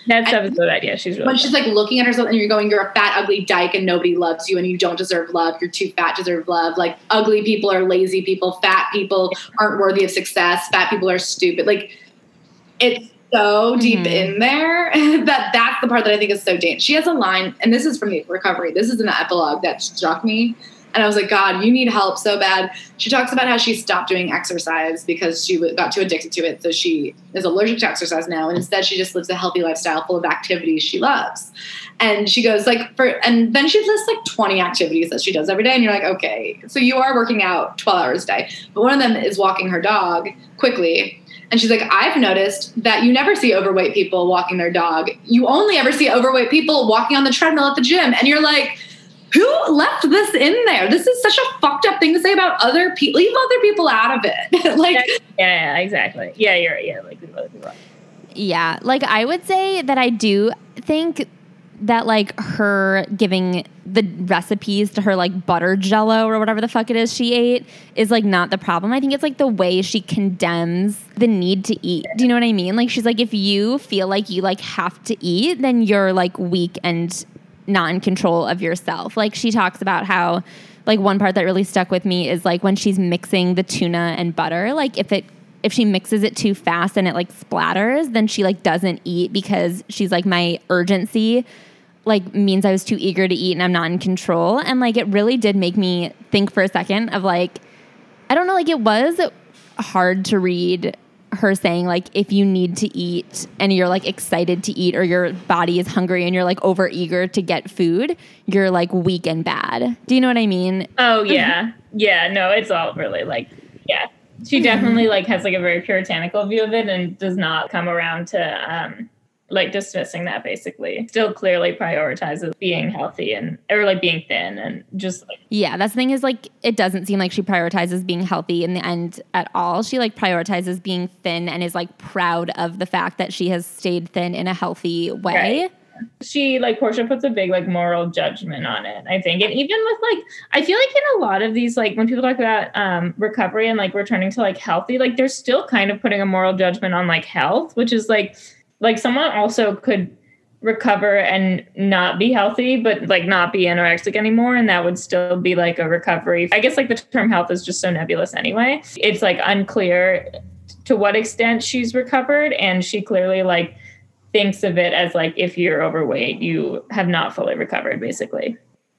That stuff is a good idea. She's really when fun. she's like looking at herself and you're going, you're a fat, ugly dyke and nobody loves you and you don't deserve love. You're too fat to deserve love. Like ugly people are lazy people. Fat people aren't worthy of success. Fat people are stupid. Like it's so deep mm-hmm. in there that that's the part that I think is so dangerous. She has a line, and this is from the recovery. This is an epilogue that struck me. And I was like, God, you need help so bad. She talks about how she stopped doing exercise because she got too addicted to it. So she is allergic to exercise now. And instead she just lives a healthy lifestyle full of activities she loves. And she goes like, for, and then she lists like twenty activities that she does every day. And you're like, okay, so you are working out twelve hours a day. But one of them is walking her dog quickly. And she's like, I've noticed that you never see overweight people walking their dog. You only ever see overweight people walking on the treadmill at the gym. And you're like, who left this in there? This is such a fucked up thing to say about other people. Leave other people out of it. Like, yeah, yeah, exactly. Yeah, you're right. Yeah, like leave other people out. Yeah, like I would say that I do think that like her giving the recipes to her like butter jello or whatever the fuck it is she ate is like not the problem. I think it's like the way she condemns the need to eat. Do you know what I mean? Like she's like, if you feel like you like have to eat, then you're like weak and not in control of yourself. Like she talks about how like one part that really stuck with me is like when she's mixing the tuna and butter, like if it if she mixes it too fast and it like splatters, then she like doesn't eat because she's like, my urgency like means I was too eager to eat and I'm not in control. And like it really did make me think for a second of like, I don't know, like it was hard to read her saying like, if you need to eat and you're like excited to eat or your body is hungry and you're like over eager to get food, you're like weak and bad. Do you know what I mean? Oh yeah. Yeah, no, it's all really like, yeah. She definitely like has like a very puritanical view of it and does not come around to um like dismissing that basically. Still clearly prioritizes being healthy and or like being thin and just like yeah, that's the thing is like it doesn't seem like she prioritizes being healthy in the end at all. She like prioritizes being thin and is like proud of the fact that she has stayed thin in a healthy way. Right. She like Portia puts a big like moral judgment on it, I think. And even with like I feel like in a lot of these like when people talk about um recovery and like returning to like healthy, like they're still kind of putting a moral judgment on like health, which is like like someone also could recover and not be healthy, but like not be anorexic anymore. And that would still be like a recovery. I guess like the term health is just so nebulous anyway. It's like unclear to what extent she's recovered. And she clearly like thinks of it as like, if you're overweight, you have not fully recovered basically.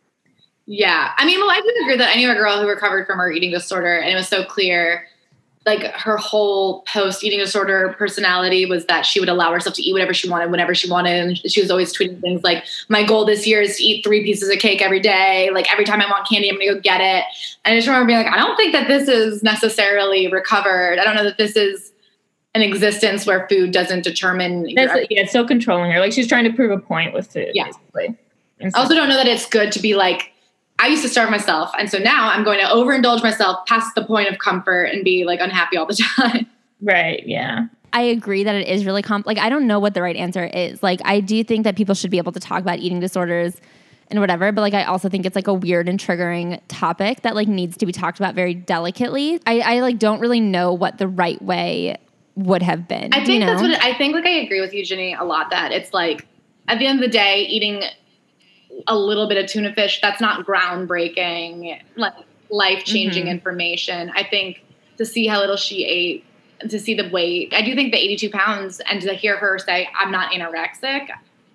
Yeah. I mean, well, I do agree that I knew a girl who recovered from her eating disorder and it was so clear. Like her whole post eating disorder personality was that she would allow herself to eat whatever she wanted, whenever she wanted. And she was always tweeting things like, my goal this year is to eat three pieces of cake every day. Like every time I want candy, I'm going to go get it. And I just remember being like, I don't think that this is necessarily recovered. I don't know that this is an existence where food doesn't determine. That's, your- yeah, it's so controlling her. Like she's trying to prove a point with food, yeah. basically. I also don't know that it's good to be like, I used to starve myself. And so now I'm going to overindulge myself past the point of comfort and be like unhappy all the time. Right. Yeah. I agree that it is really comp. Like, I don't know what the right answer is. Like, I do think that people should be able to talk about eating disorders and whatever. But like, I also think it's like a weird and triggering topic that like needs to be talked about very delicately. I, I like don't really know what the right way would have been. I think you know? that's what it, I think. Like, I agree with you, Ginny, a lot that it's like at the end of the day, eating a little bit of tuna fish, that's not groundbreaking, like life-changing mm-hmm. information. I think to see how little she ate, to see the weight, I do think the eighty-two pounds, and to hear her say, I'm not anorexic,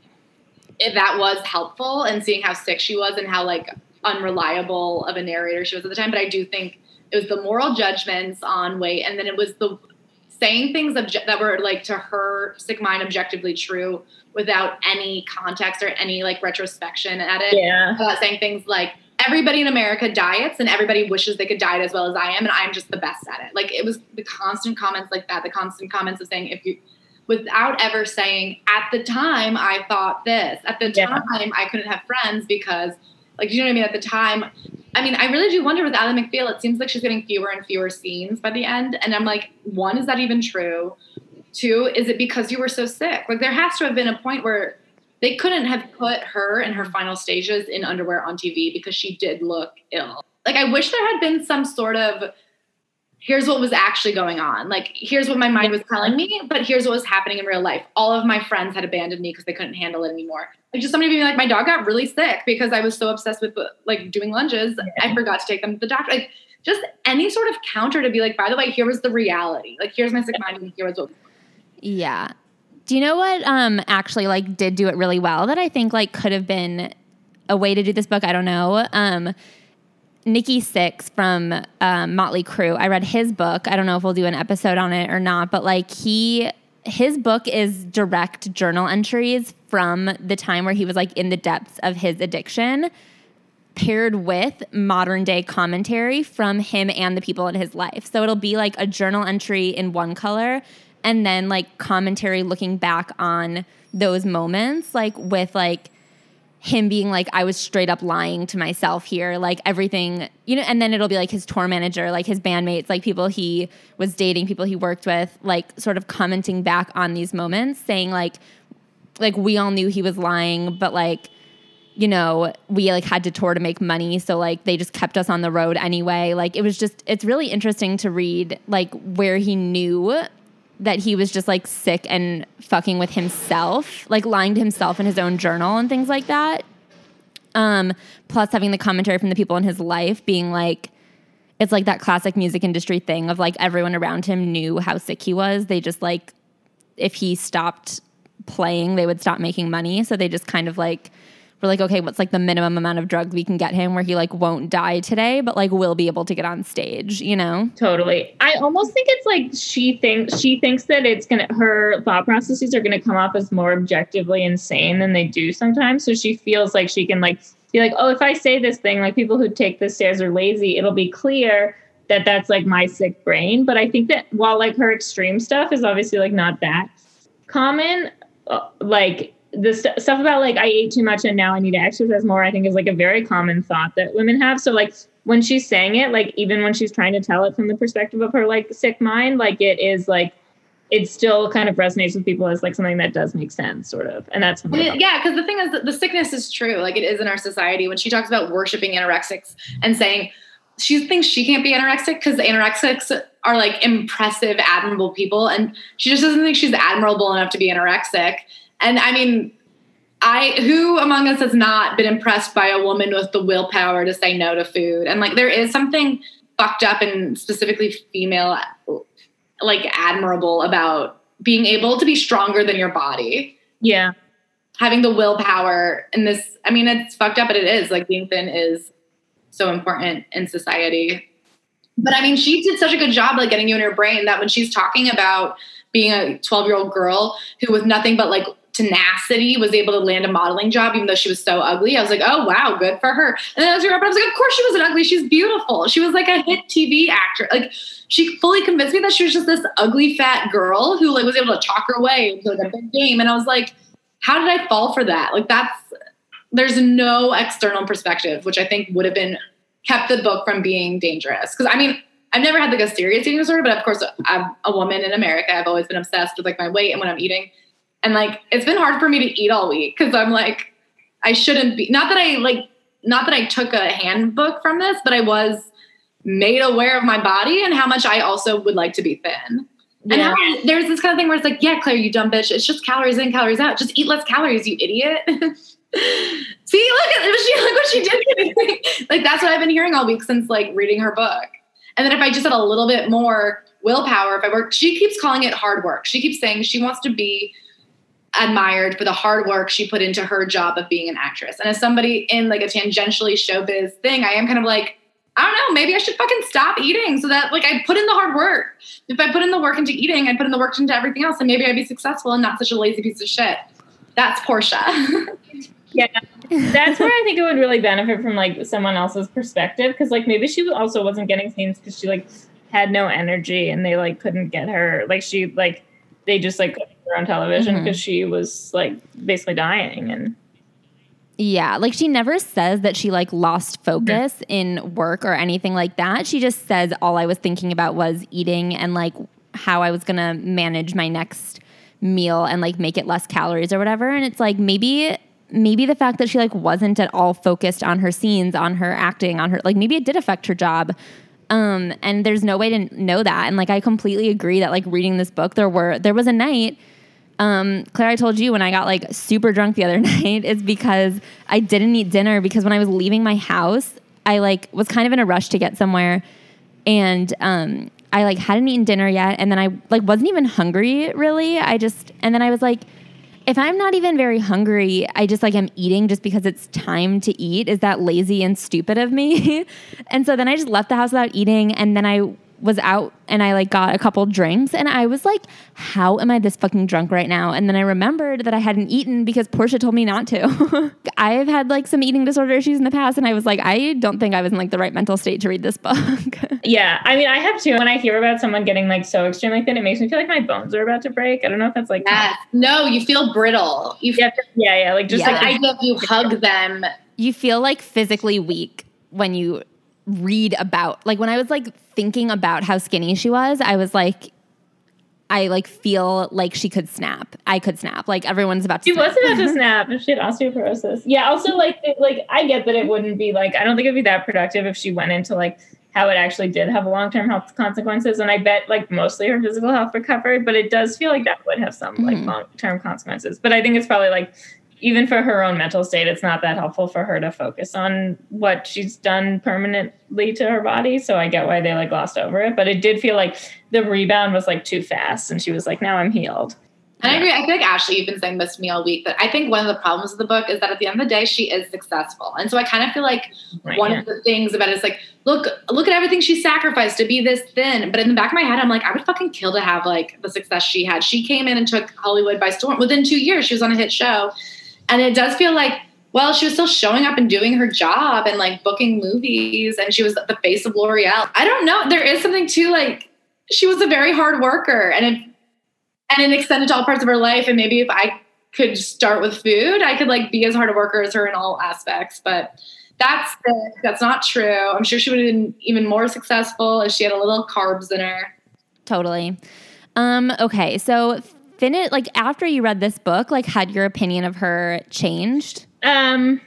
it, that was helpful, and seeing how sick she was and how like unreliable of a narrator she was at the time. But I do think it was the moral judgments on weight, and then it was the saying things obje- that were like to her sick mind objectively true without any context or any like retrospection at it. Yeah. Without saying things like, everybody in America diets and everybody wishes they could diet as well as I am, and I'm just the best at it. Like it was the constant comments like that, the constant comments of saying, if you, without ever saying, at the time I thought this, at the yeah. time I couldn't have friends because, like, you know what I mean? At the time, I mean, I really do wonder with Ally McBeal, it seems like she's getting fewer and fewer scenes by the end. And I'm like, one, is that even true? Two, is it because you were so sick? Like there has to have been a point where they couldn't have put her in her final stages in underwear on T V because she did look ill. Like I wish there had been some sort of here's what was actually going on. Like, here's what my mind was telling me, but here's what was happening in real life. All of my friends had abandoned me because they couldn't handle it anymore. Like, just somebody being like, my dog got really sick because I was so obsessed with like doing lunges. Yeah. I forgot to take them to the doctor. Like, just any sort of counter to be like, by the way, here was the reality. Like, here's my sick mind and here was what. Yeah. Do you know what um actually like did do it really well that I think like could have been a way to do this book? I don't know. Um, Nikki Sixx from um, Motley Crue. I read his book. I don't know if we'll do an episode on it or not, but like he, his book is direct journal entries from the time where he was like in the depths of his addiction, paired with modern day commentary from him and the people in his life. So it'll be like a journal entry in one color and then like commentary looking back on those moments, like with like him being like, I was straight up lying to myself here, like everything, you know, and then it'll be like his tour manager, like his bandmates, like people he was dating, people he worked with, like sort of commenting back on these moments, saying like, like we all knew he was lying, but like, you know, we like had to tour to make money. So like they just kept us on the road anyway. Like it was just, it's really interesting to read like where he knew that he was just like sick and fucking with himself, like lying to himself in his own journal and things like that. Um, plus having the commentary from the people in his life being like, it's like that classic music industry thing of like everyone around him knew how sick he was. They just like, if he stopped playing, they would stop making money. So they just kind of like, we're like, okay, what's like the minimum amount of drugs we can get him where he like won't die today, but like will be able to get on stage, you know? Totally. I almost think it's like she thinks she thinks that it's gonna her thought processes are gonna come off as more objectively insane than they do sometimes. So she feels like she can like be like, oh, if I say this thing, like people who take the stairs are lazy, it'll be clear that that's like my sick brain. But I think that while like her extreme stuff is obviously like not that common, uh, like the st- stuff about like I ate too much and now I need to exercise more, I think is like a very common thought that women have. So like when she's saying it, like even when she's trying to tell it from the perspective of her like sick mind, like it is like it still kind of resonates with people as like something that does make sense, sort of. And that's I mean, yeah, because the thing is that the sickness is true, like it is in our society. When she talks about worshiping anorexics and saying she thinks she can't be anorexic because anorexics are like impressive, admirable people, and she just doesn't think she's admirable enough to be anorexic. And I mean, I who among us has not been impressed by a woman with the willpower to say no to food? And like there is something fucked up and specifically female, like admirable about being able to be stronger than your body. Yeah. Having the willpower in this, I mean, it's fucked up, but it is. Like being thin is so important in society. But I mean, she did such a good job like getting you in her brain that when she's talking about being a twelve-year-old girl who with nothing but like tenacity was able to land a modeling job even though she was so ugly, I was like, oh wow, good for her. And then I was growing up, I was like, of course she wasn't ugly, she's beautiful. She was like a hit T V actor. Like she fully convinced me that she was just this ugly fat girl who like was able to talk her way into like a big game. And I was like, how did I fall for that? Like that's, there's no external perspective, which I think would have been kept the book from being dangerous. Because I mean, I've never had like a serious eating disorder, but of course I'm a woman in America. I've always been obsessed with like my weight and what I'm eating. And like, it's been hard for me to eat all week because I'm like, I shouldn't be, not that I like, not that I took a handbook from this, but I was made aware of my body and how much I also would like to be thin. Yeah. And how, there's this kind of thing where it's like, yeah, Claire, you dumb bitch. It's just calories in, calories out. Just eat less calories, you idiot. See, look at she, look what she did. Like, that's what I've been hearing all week since like reading her book. And then if I just had a little bit more willpower, if I work, she keeps calling it hard work. She keeps saying she wants to be admired for the hard work she put into her job of being an actress. And as somebody in like a tangentially showbiz thing, I am kind of like, I don't know, maybe I should fucking stop eating so that like I put in the hard work. If I put in the work into eating, I put in the work into everything else, and maybe I'd be successful and not such a lazy piece of shit. That's Portia. Yeah, that's where I think it would really benefit from like someone else's perspective, because like maybe she also wasn't getting scenes because she like had no energy and they like couldn't get her, like she like they just like put her on television because mm-hmm. she was like basically dying. And yeah, like she never says that she like lost focus mm-hmm. in work or anything like that. She just says all I was thinking about was eating and like how I was gonna manage my next meal and like make it less calories or whatever. And it's like maybe maybe the fact that she like wasn't at all focused on her scenes, on her acting, on her like maybe it did affect her job. Um, and there's no way to know that. And like, I completely agree that like reading this book, there were, there was a night, um, Claire, I told you when I got like super drunk the other night is because I didn't eat dinner because when I was leaving my house, I like was kind of in a rush to get somewhere and, um, I like hadn't eaten dinner yet. And then I like wasn't even hungry really. I just, and then I was like, if I'm not even very hungry, I just like am eating just because it's time to eat. Is that lazy and stupid of me? And so then I just left the house without eating. And then I was out and I like got a couple drinks and I was like, how am I this fucking drunk right now? And then I remembered that I hadn't eaten because Portia told me not to. I've had like some eating disorder issues in the past. And I was like, I don't think I was in like the right mental state to read this book. Yeah. I mean, I have too. When I hear about someone getting like so extreme like that, it makes me feel like my bones are about to break. I don't know if that's like, yes. No, you feel brittle. You feel, yeah, yeah. Like just Yeah. like I if you hug them. You feel like physically weak when you read about, like when I was like thinking about how skinny she was, I was like, I like feel like she could snap. I could snap. Like everyone's about to She snap. was about to snap if she had osteoporosis. Yeah. Also, like, it, like I get that it wouldn't be like, I don't think it'd be that productive if she went into like how it actually did have long-term health consequences. And I bet like mostly her physical health recovered, but it does feel like that would have some like Mhm. long-term consequences. But I think it's probably like, even for her own mental state, it's not that helpful for her to focus on what she's done permanently to her body. So I get why they like glossed over it, but it did feel like the rebound was like too fast. And she was like, now I'm healed. And I agree. I feel like Ashley, you've been saying this to me all week, that I think one of the problems of the book is that at the end of the day, she is successful. And so I kind of feel like Right, one yeah. of the things about it is like, look, look at everything she sacrificed to be this thin. But in the back of my head, I'm like, I would fucking kill to have like the success she had. She came in and took Hollywood by storm. Within two years, she was on a hit show. And it does feel like, well, she was still showing up and doing her job and like booking movies. And she was the face of L'Oreal. I don't know. There is something to like, she was a very hard worker and it, and it extended to all parts of her life. And maybe if I could start with food, I could like be as hard a worker as her in all aspects. But that's the, that's not true. I'm sure she would have been even more successful if she had a little carbs in her. Totally. Um, okay. So finish, like after you read this book, like had your opinion of her changed? Um,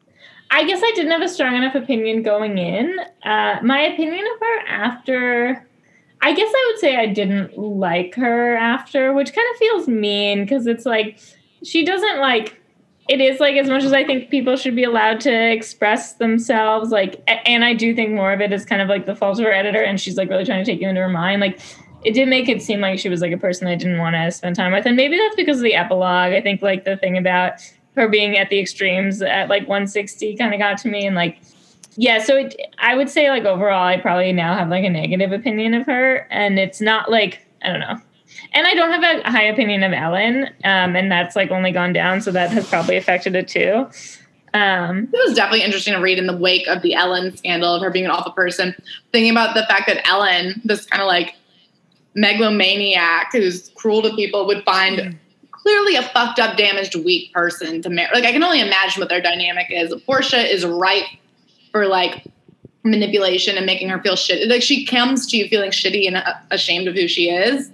I guess I didn't have a strong enough opinion going in. Uh, my opinion of her after, I guess I would say I didn't like her after, which kind of feels mean because it's like, she doesn't like, it is like as much as I think people should be allowed to express themselves, like, and I do think more of it is kind of like the fault of her editor and she's like really trying to take you into her mind. Like, it did make it seem like she was like a person I didn't want to spend time with. And maybe that's because of the epilogue. I think like the thing about her being at the extremes at like one sixty kind of got to me. And like, yeah, so it, I would say like overall, I probably now have like a negative opinion of her. And it's not like, I don't know. And I don't have a high opinion of Ellen. Um, and that's like only gone down. So that has probably affected it too. Um, It was definitely interesting to read in the wake of the Ellen scandal of her being an awful person, thinking about the fact that Ellen, this kind of like megalomaniac who's cruel to people, would find clearly a fucked up, damaged, weak person to marry. Like, I can only imagine what their dynamic is. Portia is ripe for like manipulation and making her feel shitty. Like, she comes to you feeling shitty and uh, ashamed of who she is.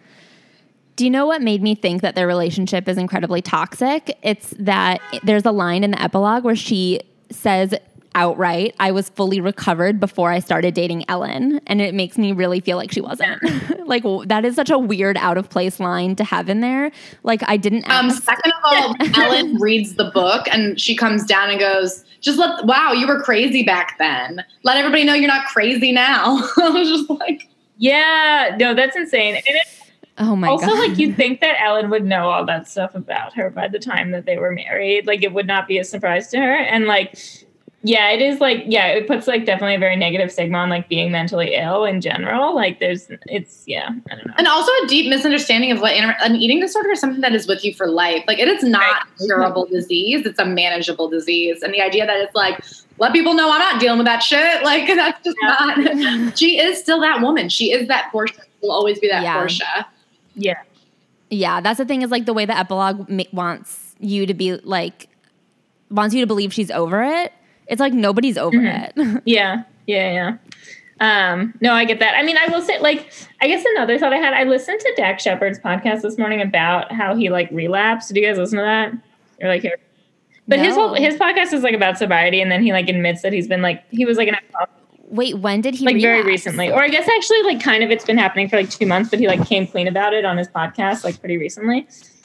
Do you know what made me think that their relationship is incredibly toxic? It's that there's a line in the epilogue where she says outright, I was fully recovered before I started dating Ellen. And it makes me really feel like she wasn't. Like, that is such a weird out of place line to have in there. Like, I didn't Um, ask. second of all, Ellen reads the book and she comes down and goes, just let, wow, you were crazy back then. Let everybody know you're not crazy now. I was just like, yeah, no, that's insane. And it, Oh my also, God. like, you'd think that Ellen would know all that stuff about her by the time that they were married. Like, it would not be a surprise to her. And, like, yeah, it is, like, yeah, it puts, like, definitely a very negative stigma on, like, being mentally ill in general. Like, there's, it's, yeah, I don't know. and also a deep misunderstanding of what an eating disorder is something that is with you for life. Like, it is not a curable disease. It's a manageable disease. And the idea that it's like, let people know I'm not dealing with that shit. Like, that's just Yeah. not, she is still that woman. She is that Portia. Will always be that Yeah. Portia. Yeah. Yeah, that's the thing is like the way the epilogue ma- wants you to be like, wants you to believe she's over it. It's like nobody's over Mhm. it. Yeah. Yeah. Yeah. Um, no, I get that. I mean, I will say, like, I guess another thought I had, I listened to Dak Shepard's podcast this morning about how he, like, relapsed. Do you guys listen to that? Or, like, hear? But his No. whole, his podcast is, like, about sobriety, and then he, like, admits that he's been, like, he was, like, an alcoholic. Wait, when did he like relapse? very recently? Or I guess actually like kind of it's been happening for like two months, but he like came clean about it on his podcast like pretty recently.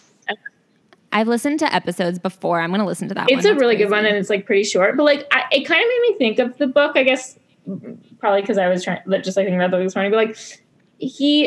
I've listened to episodes before. I'm going to listen to that it's one. It's a That's really crazy. good one, and it's like pretty short. But like, I, it kind of made me think of the book. I guess probably because I was trying, just like thinking about the book this morning. But like, he,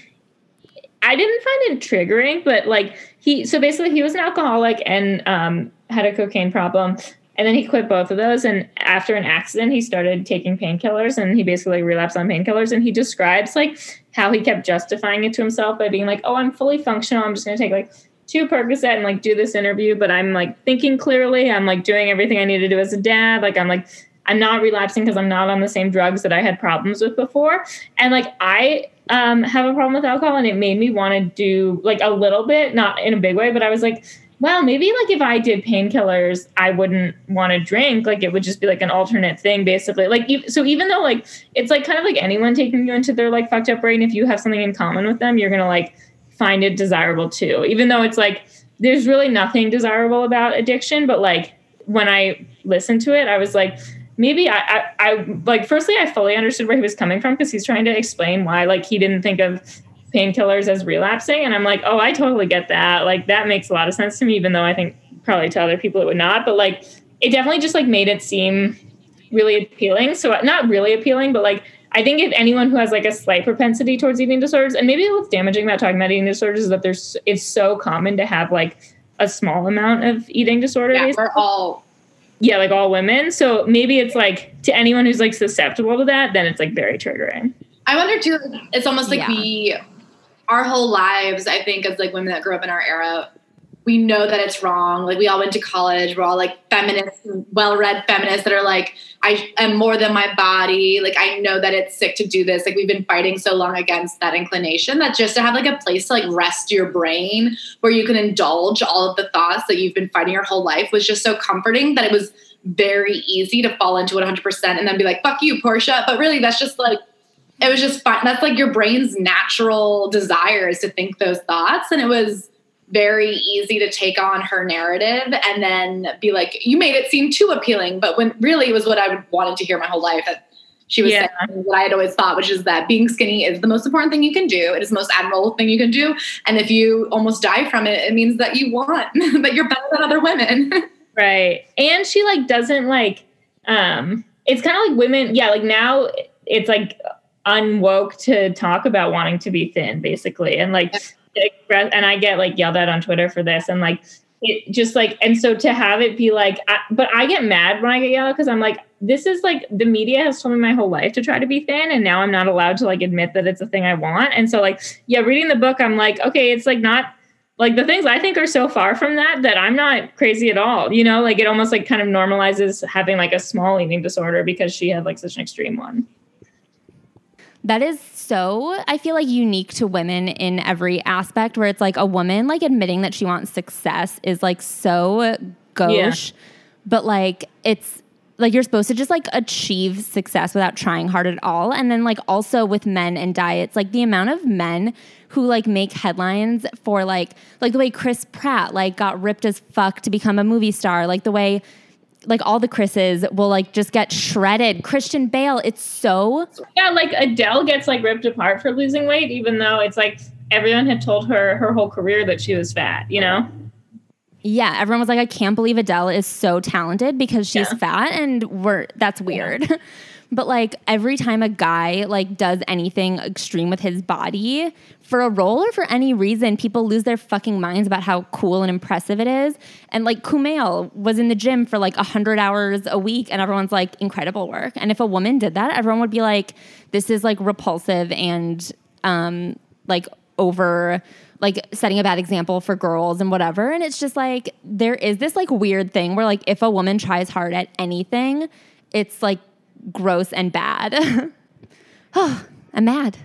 I didn't find it triggering. But like, he, so basically, he was an alcoholic and um, had a cocaine problem, and then he quit both of those. And after an accident, he started taking painkillers, and he basically relapsed on painkillers. And he describes like how he kept justifying it to himself by being like, "Oh, I'm fully functional. I'm just going to take like two Percocet and like do this interview, but I'm like thinking clearly. I'm like doing everything I need to do as a dad. Like I'm like, I'm not relapsing because I'm not on the same drugs that I had problems with before." And like, I um, have a problem with alcohol, and it made me want to do like a little bit, not in a big way, but I was like, well, maybe like if I did painkillers, I wouldn't want to drink. Like it would just be like an alternate thing, basically. Like, so even though like, it's like kind of like anyone taking you into their like fucked up brain, if you have something in common with them, you're going to like find it desirable too, even though it's like there's really nothing desirable about addiction. But like when I listened to it, I was like, maybe I, I, I like firstly I fully understood where he was coming from, because he's trying to explain why like he didn't think of painkillers as relapsing, and I'm like, oh, I totally get that. Like that makes a lot of sense to me, even though I think probably to other people it would not. But like it definitely just like made it seem really appealing. So not really appealing, but like I think if anyone who has like a slight propensity towards eating disorders, and maybe what's damaging about talking about eating disorders is that there's it's so common to have like a small amount of eating disorder. Yeah, we're all yeah, like all women. So maybe it's like to anyone who's like susceptible to that, then it's like very triggering. I wonder too. It's almost like Yeah. we, our whole lives, I think, as like women that grew up in our era, we know that it's wrong. Like we all went to college. We're all like feminists, well-read feminists that are like, I am more than my body. Like I know that it's sick to do this. Like we've been fighting so long against that inclination that just to have like a place to like rest your brain where you can indulge all of the thoughts that you've been fighting your whole life was just so comforting that it was very easy to fall into it one hundred percent and then be like, fuck you, Portia. But really that's just like, it was just fun. That's like your brain's natural desire is to think those thoughts. And it was very easy to take on her narrative and then be like, you made it seem too appealing. But when really it was what I would wanted to hear my whole life, that she was Yeah. saying what I had always thought, which is that being skinny is the most important thing you can do. It is the most admirable thing you can do. And if you almost die from it, it means that you won, that you're better than other women. Right. And she like doesn't like, um, it's kind of like women. Yeah. Like now it's like unwoke to talk about wanting to be thin basically. And like, express, and I get like yelled at on Twitter for this, and like it just like, and so to have it be like, I, but I get mad when I get yelled because I'm like, this is like the media has told me my whole life to try to be thin, and now I'm not allowed to like admit that it's a thing I want. And so like, yeah, reading the book, I'm like, okay, it's like not like the things I think are so far from that that I'm not crazy at all. You know, like it almost like kind of normalizes having like a small eating disorder because she had like such an extreme one. That is so, I feel like, unique to women in every aspect, where it's like a woman like admitting that she wants success is like so gauche, yeah. But like it's like you're supposed to just like achieve success without trying hard at all. And then like also with men and diets, like the amount of men who like make headlines for like like the way Chris Pratt like got ripped as fuck to become a movie star, like the way like all the Chris's will like just get shredded. Christian Bale, it's so yeah. Like Adele gets like ripped apart for losing weight, even though it's like everyone had told her her whole career that she was fat. You know? Yeah, everyone was like, I can't believe Adele is so talented because she's yeah. fat, and we're that's weird. Yeah. But like every time a guy like does anything extreme with his body for a role or for any reason, people lose their fucking minds about how cool and impressive it is. And like Kumail was in the gym for like a hundred hours a week, and everyone's like, incredible work. And if a woman did that, everyone would be like, this is like repulsive and um, like over like setting a bad example for girls and whatever. And it's just like, there is this like weird thing where like if a woman tries hard at anything, it's like gross and bad. Oh, I'm mad.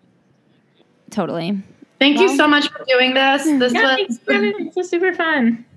Totally. Thank well, you so much for doing this. This yeah, was it's super fun.